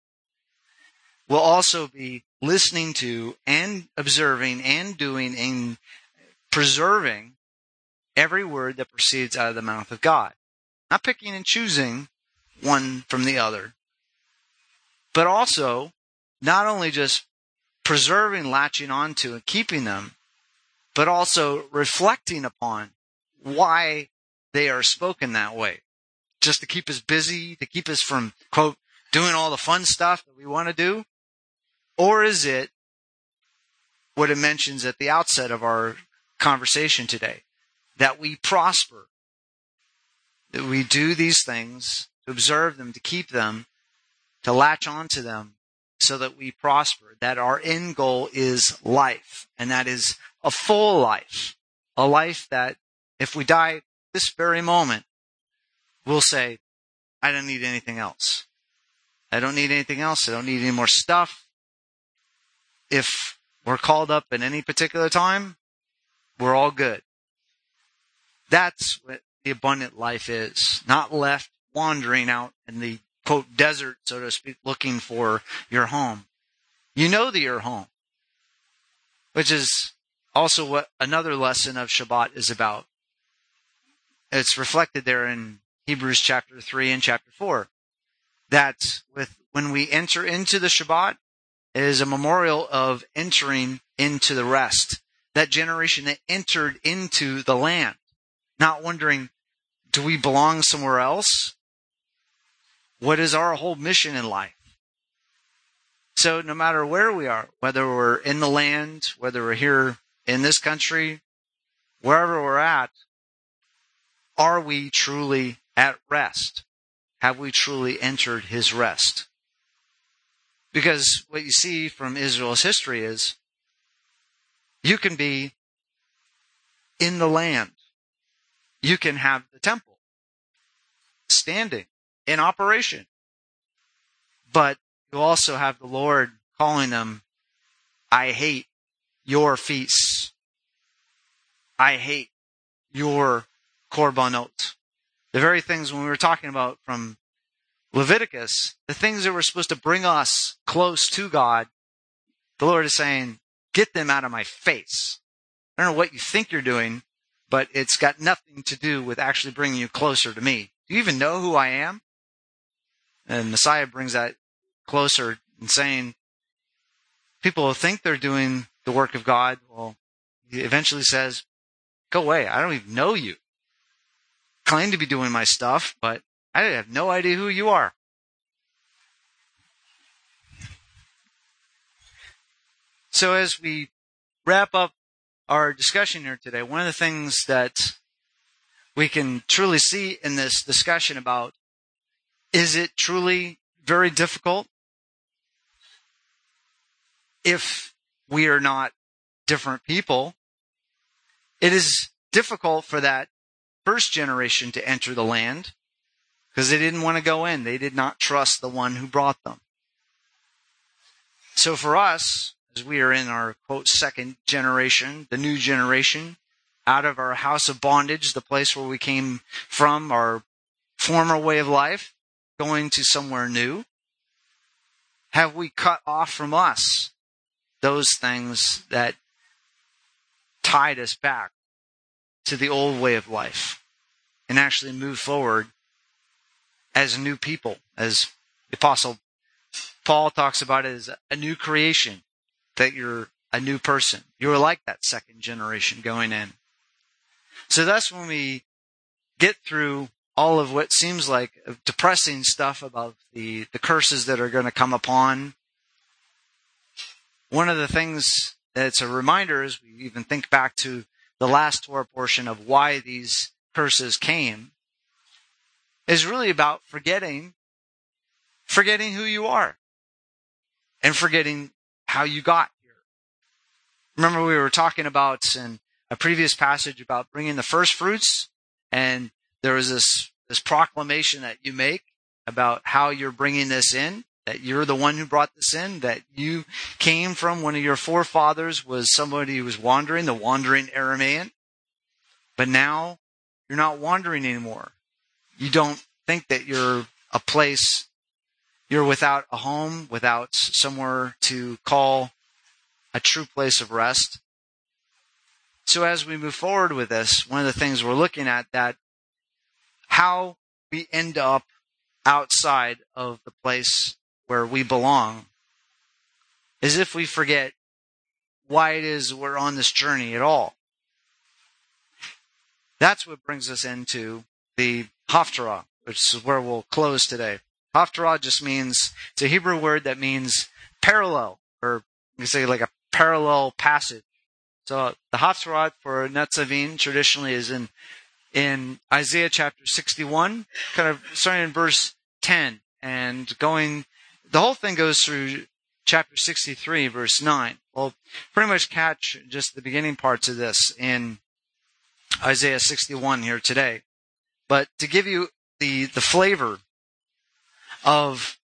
will also be listening to and observing and doing and preserving every word that proceeds out of the mouth of God. Not picking and choosing one from the other, but also not only just preserving, latching onto, and keeping them, but also reflecting upon why they are spoken that way. Just to keep us busy, to keep us from, quote, doing all the fun stuff that we want to do? Or is it what it mentions at the outset of our conversation today? That we prosper, that we do these things, to observe them, to keep them, to latch onto them, so that we prosper, that our end goal is life, and that is a full life, a life that if we die this very moment, we'll say, I don't need anything else. I don't need anything else. I don't need any more stuff. If we're called up at any particular time, we're all good. That's what the abundant life is. Not left wandering out in the, quote, desert, so to speak, looking for your home. You know that you're home. Which is also what another lesson of Shabbat is about. It's reflected there in Hebrews chapter three and chapter four. That with when we enter into the Shabbat, it is a memorial of entering into the rest. That generation that entered into the land. Not wondering, do we belong somewhere else? What is our whole mission in life? So no matter where we are, whether we're in the land, whether we're here in this country, wherever we're at, are we truly at rest? Have we truly entered his rest? Because what you see from Israel's history is you can be in the land. You can have the temple standing in operation. But you also have the Lord calling them, I hate your feasts. I hate your korbanot. The very things when we were talking about from Leviticus, the things that were supposed to bring us close to God, the Lord is saying, get them out of my face. I don't know what you think you're doing, but it's got nothing to do with actually bringing you closer to me. Do you even know who I am? And Messiah brings that closer and saying, people will think they're doing the work of God. Well, he eventually says, go away. I don't even know you. Claim to be doing my stuff, but I have no idea who you are. So as we wrap up our discussion here today, one of the things that we can truly see in this discussion about, is it truly very difficult if we are not different people? It is difficult for that first generation to enter the land because they didn't want to go in. They did not trust the one who brought them. So for us, as we are in our, quote, second generation, the new generation, out of our house of bondage, the place where we came from, our former way of life, going to somewhere new, have we cut off from us those things that tied us back to the old way of life and actually move forward as a new people, as the Apostle Paul talks about it as a new creation, that you're a new person. You're like that second generation going in. So that's when we get through all of what seems like depressing stuff about the, the curses that are going to come upon. One of the things that's a reminder is we even think back to the last Torah portion of why these curses came, is really about forgetting, forgetting who you are and forgetting how you got here. Remember we were talking about in a previous passage about bringing the first fruits, and there was this, this proclamation that you make about how you're bringing this in, that you're the one who brought this in, that you came from one of your forefathers was somebody who was wandering, the wandering Aramaean. But now you're not wandering anymore. You don't think that you're a place, you're without a home, without somewhere to call a true place of rest. So as we move forward with this, one of the things we're looking at, that how we end up outside of the place where we belong, is if we forget why it is we're on this journey at all. That's what brings us into the Haftarah, which is where we'll close today. Haftarah just means, it's a Hebrew word that means parallel, or you can say like a parallel passage. So the Haftarah for Netzavim traditionally is in in Isaiah chapter sixty-one, kind of starting in verse ten and going, the whole thing goes through chapter sixty-three, verse nine. We'll pretty much catch just the beginning parts of this in Isaiah sixty-one here today. But to give you the, the flavor of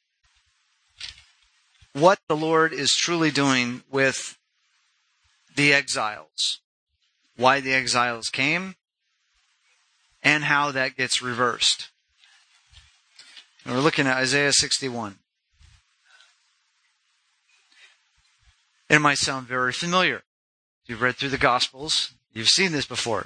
what the Lord is truly doing with the exiles, why the exiles came, and how that gets reversed. And we're looking at Isaiah sixty-one. It might sound very familiar. If you've read through the Gospels, you've seen this before.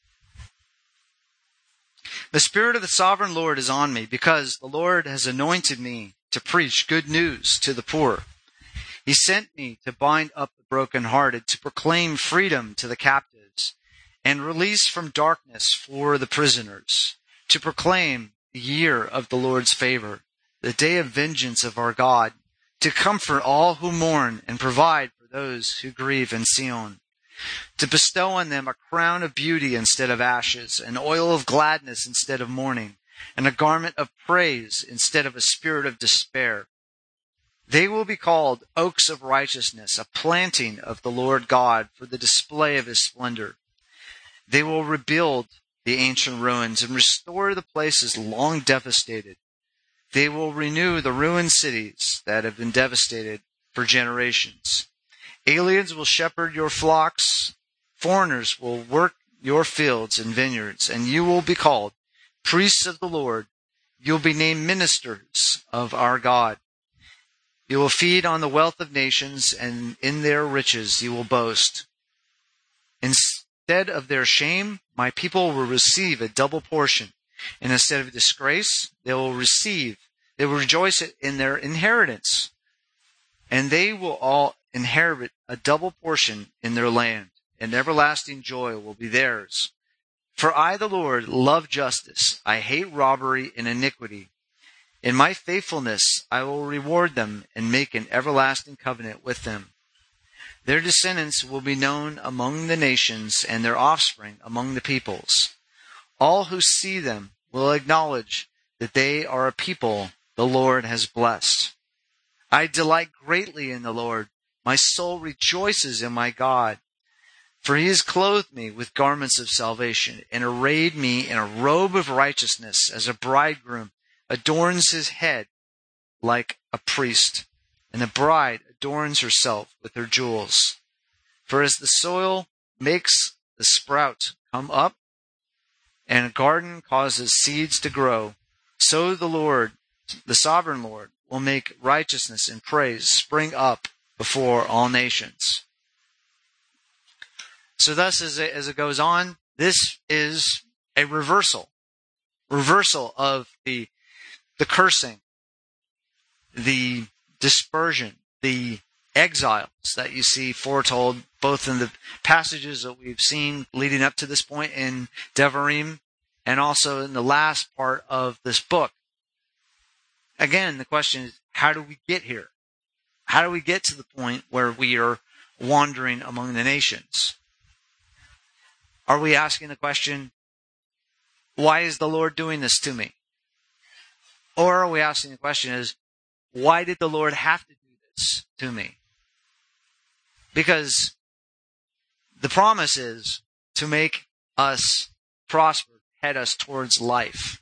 The Spirit of the Sovereign Lord is on me, because the Lord has anointed me to preach good news to the poor. He sent me to bind up the brokenhearted, to proclaim freedom to the captives, and release from darkness for the prisoners, to proclaim the year of the Lord's favor, the day of vengeance of our God, to comfort all who mourn and provide for those who grieve in Sion, to bestow on them a crown of beauty instead of ashes, an oil of gladness instead of mourning, and a garment of praise instead of a spirit of despair. They will be called oaks of righteousness, a planting of the Lord God for the display of his splendor. They will rebuild the ancient ruins and restore the places long devastated. They will renew the ruined cities that have been devastated for generations. Aliens will shepherd your flocks. Foreigners will work your fields and vineyards, and you will be called priests of the Lord. You'll be named ministers of our God. You will feed on the wealth of nations, and in their riches you will boast. Instead of their shame, my people will receive a double portion, and instead of disgrace, they will receive, they will rejoice in their inheritance, and they will all inherit a double portion in their land, and everlasting joy will be theirs. For I, the Lord, love justice. I hate robbery and iniquity. In my faithfulness I will reward them and make an everlasting covenant with them. Their descendants will be known among the nations, and their offspring among the peoples. All who see them will acknowledge that they are a people the Lord has blessed. I delight greatly in the Lord. My soul rejoices in my God. For he has clothed me with garments of salvation and arrayed me in a robe of righteousness, as a bridegroom adorns his head like a priest, and the bride adorns herself with her jewels. For as the soil makes the sprout come up, and a garden causes seeds to grow, so the Lord, the sovereign Lord, will make righteousness and praise spring up before all nations. So thus, as it, as it goes on, this is a reversal. Reversal of the, the cursing, the dispersion, the exiles that you see foretold both in the passages that we've seen leading up to this point in Devarim and also in the last part of this book. Again, the question is, how do we get here? How do we get to the point where we are wandering among the nations? Are we asking the question, why is the Lord doing this to me? Or are we asking the question is, why did the Lord have to do this to me? Because the promise is to make us prosper, head us towards life.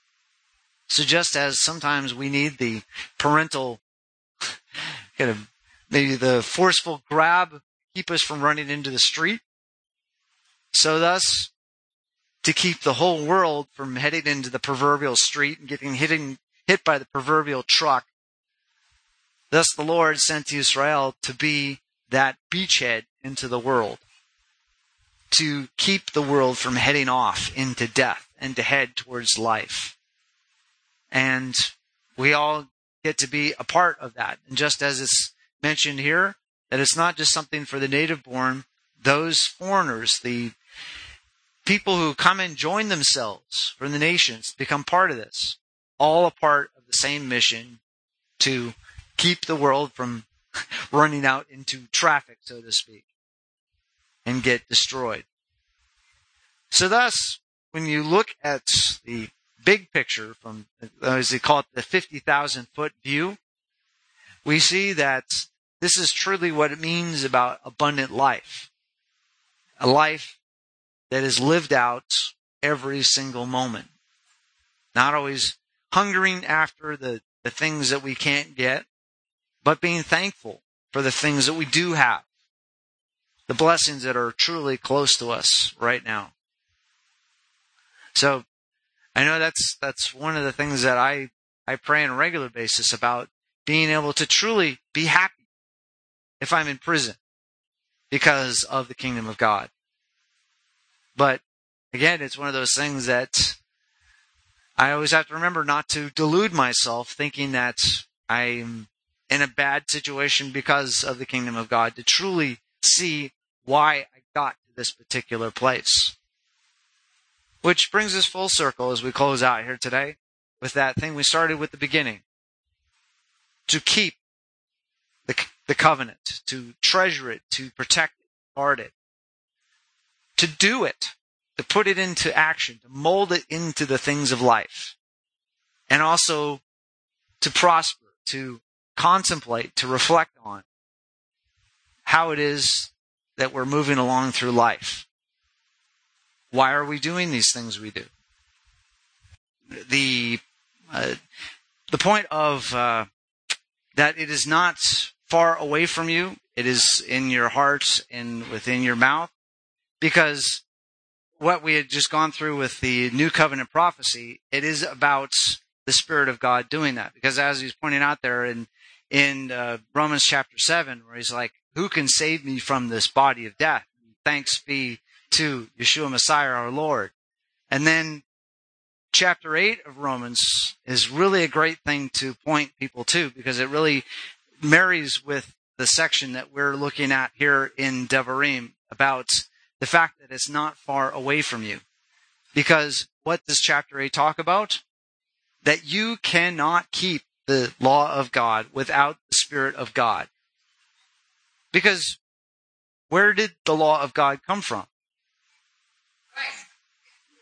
So just as sometimes we need the parental, kind of maybe the forceful grab, keep us from running into the street, so thus, to keep the whole world from heading into the proverbial street and getting hitting, hit by the proverbial truck, thus the Lord sent Israel to be that beachhead into the world, to keep the world from heading off into death and to head towards life. And we all get to be a part of that. And just as it's mentioned here, that it's not just something for the native born, those foreigners, the people who come and join themselves from the nations, become part of this, all a part of the same mission to keep the world from running out into traffic, so to speak, and get destroyed. So thus, when you look at the big picture from, as they call it, the fifty thousand foot view, we see that this is truly what it means about abundant life. A life that is lived out every single moment. Not always hungering after the, the things that we can't get, but being thankful for the things that we do have. The blessings that are truly close to us right now. So, I know that's that's one of the things that I, I pray on a regular basis about, being able to truly be happy if I'm in prison because of the kingdom of God. But again, it's one of those things that I always have to remember not to delude myself thinking that I'm in a bad situation because of the kingdom of God, to truly see why I got to this particular place. Which brings us full circle as we close out here today with that thing we started with the beginning. To keep the, the covenant, to treasure it, to protect it, guard it. To do it, to put it into action, to mold it into the things of life. And also to prosper, to contemplate, to reflect on how it is that we're moving along through life. Why are we doing these things we do? The uh, the point of uh, that it is not far away from you. It is in your heart and within your mouth. Because what we had just gone through with the New Covenant prophecy, it is about the Spirit of God doing that. Because as he's pointing out there in, in uh, Romans chapter seven, where he's like, who can save me from this body of death? Thanks be to Yeshua Messiah our Lord. And then chapter eight of Romans is really a great thing to point people to, because it really marries with the section that we're looking at here in Devarim about the fact that it's not far away from you. Because what does chapter eight talk about? That you cannot keep the law of God without the Spirit of God. Because where did the law of God come from?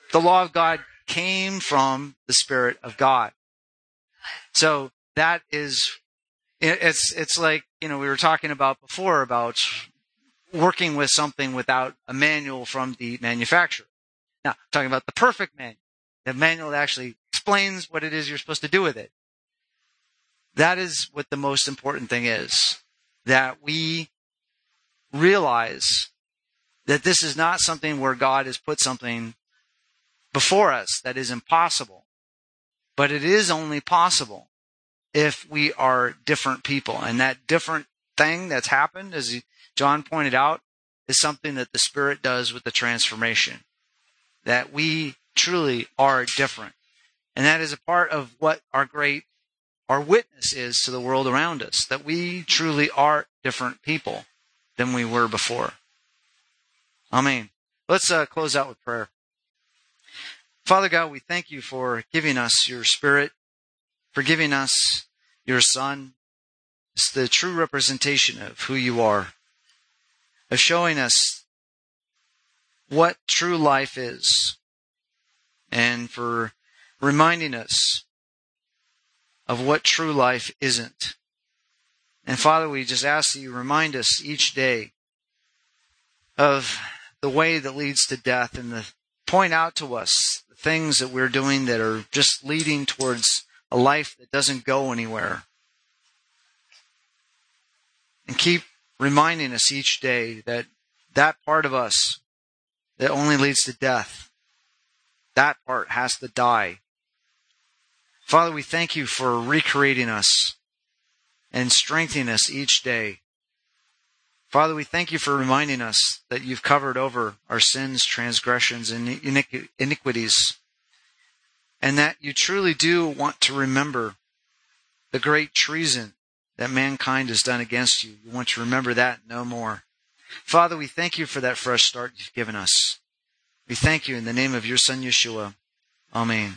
the law of God came from the Spirit of God. So that is, it's, it's like, you know, we were talking about before about working with something without a manual from the manufacturer. Now, talking about the perfect manual, the manual that actually explains what it is you're supposed to do with it. That is what the most important thing is, that we realize that this is not something where God has put something before us that is impossible, but it is only possible if we are different people. And that different thing that's happened, as John pointed out, is something that the Spirit does with the transformation, that we truly are different. And that is a part of what our great, our witness is to the world around us, that we truly are different people than we were before. Amen. Let's uh, close out with prayer. Father God, we thank you for giving us your Spirit, for giving us your Son. It's the true representation of who you are, of showing us what true life is, and for reminding us of what true life isn't. And Father, we just ask that you remind us each day of the way that leads to death, and the, point out to us the things that we're doing that are just leading towards a life that doesn't go anywhere. And keep reminding us each day that that part of us that only leads to death, that part has to die. Father, we thank you for recreating us and strengthening us each day. Father, we thank you for reminding us that you've covered over our sins, transgressions, and iniquities, and that you truly do want to remember the great treason that mankind has done against you. You want to remember that no more. Father, we thank you for that fresh start you've given us. We thank you in the name of your Son, Yeshua. Amen.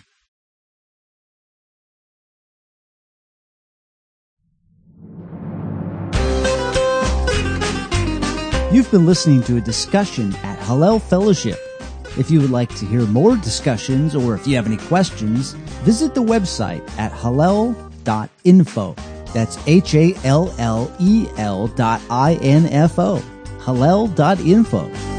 You've been listening to a discussion at Hallel Fellowship. If you would like to hear more discussions, or if you have any questions, visit the website at hallel dot info. That's H A L L E L dot I N F O. hallel dot info.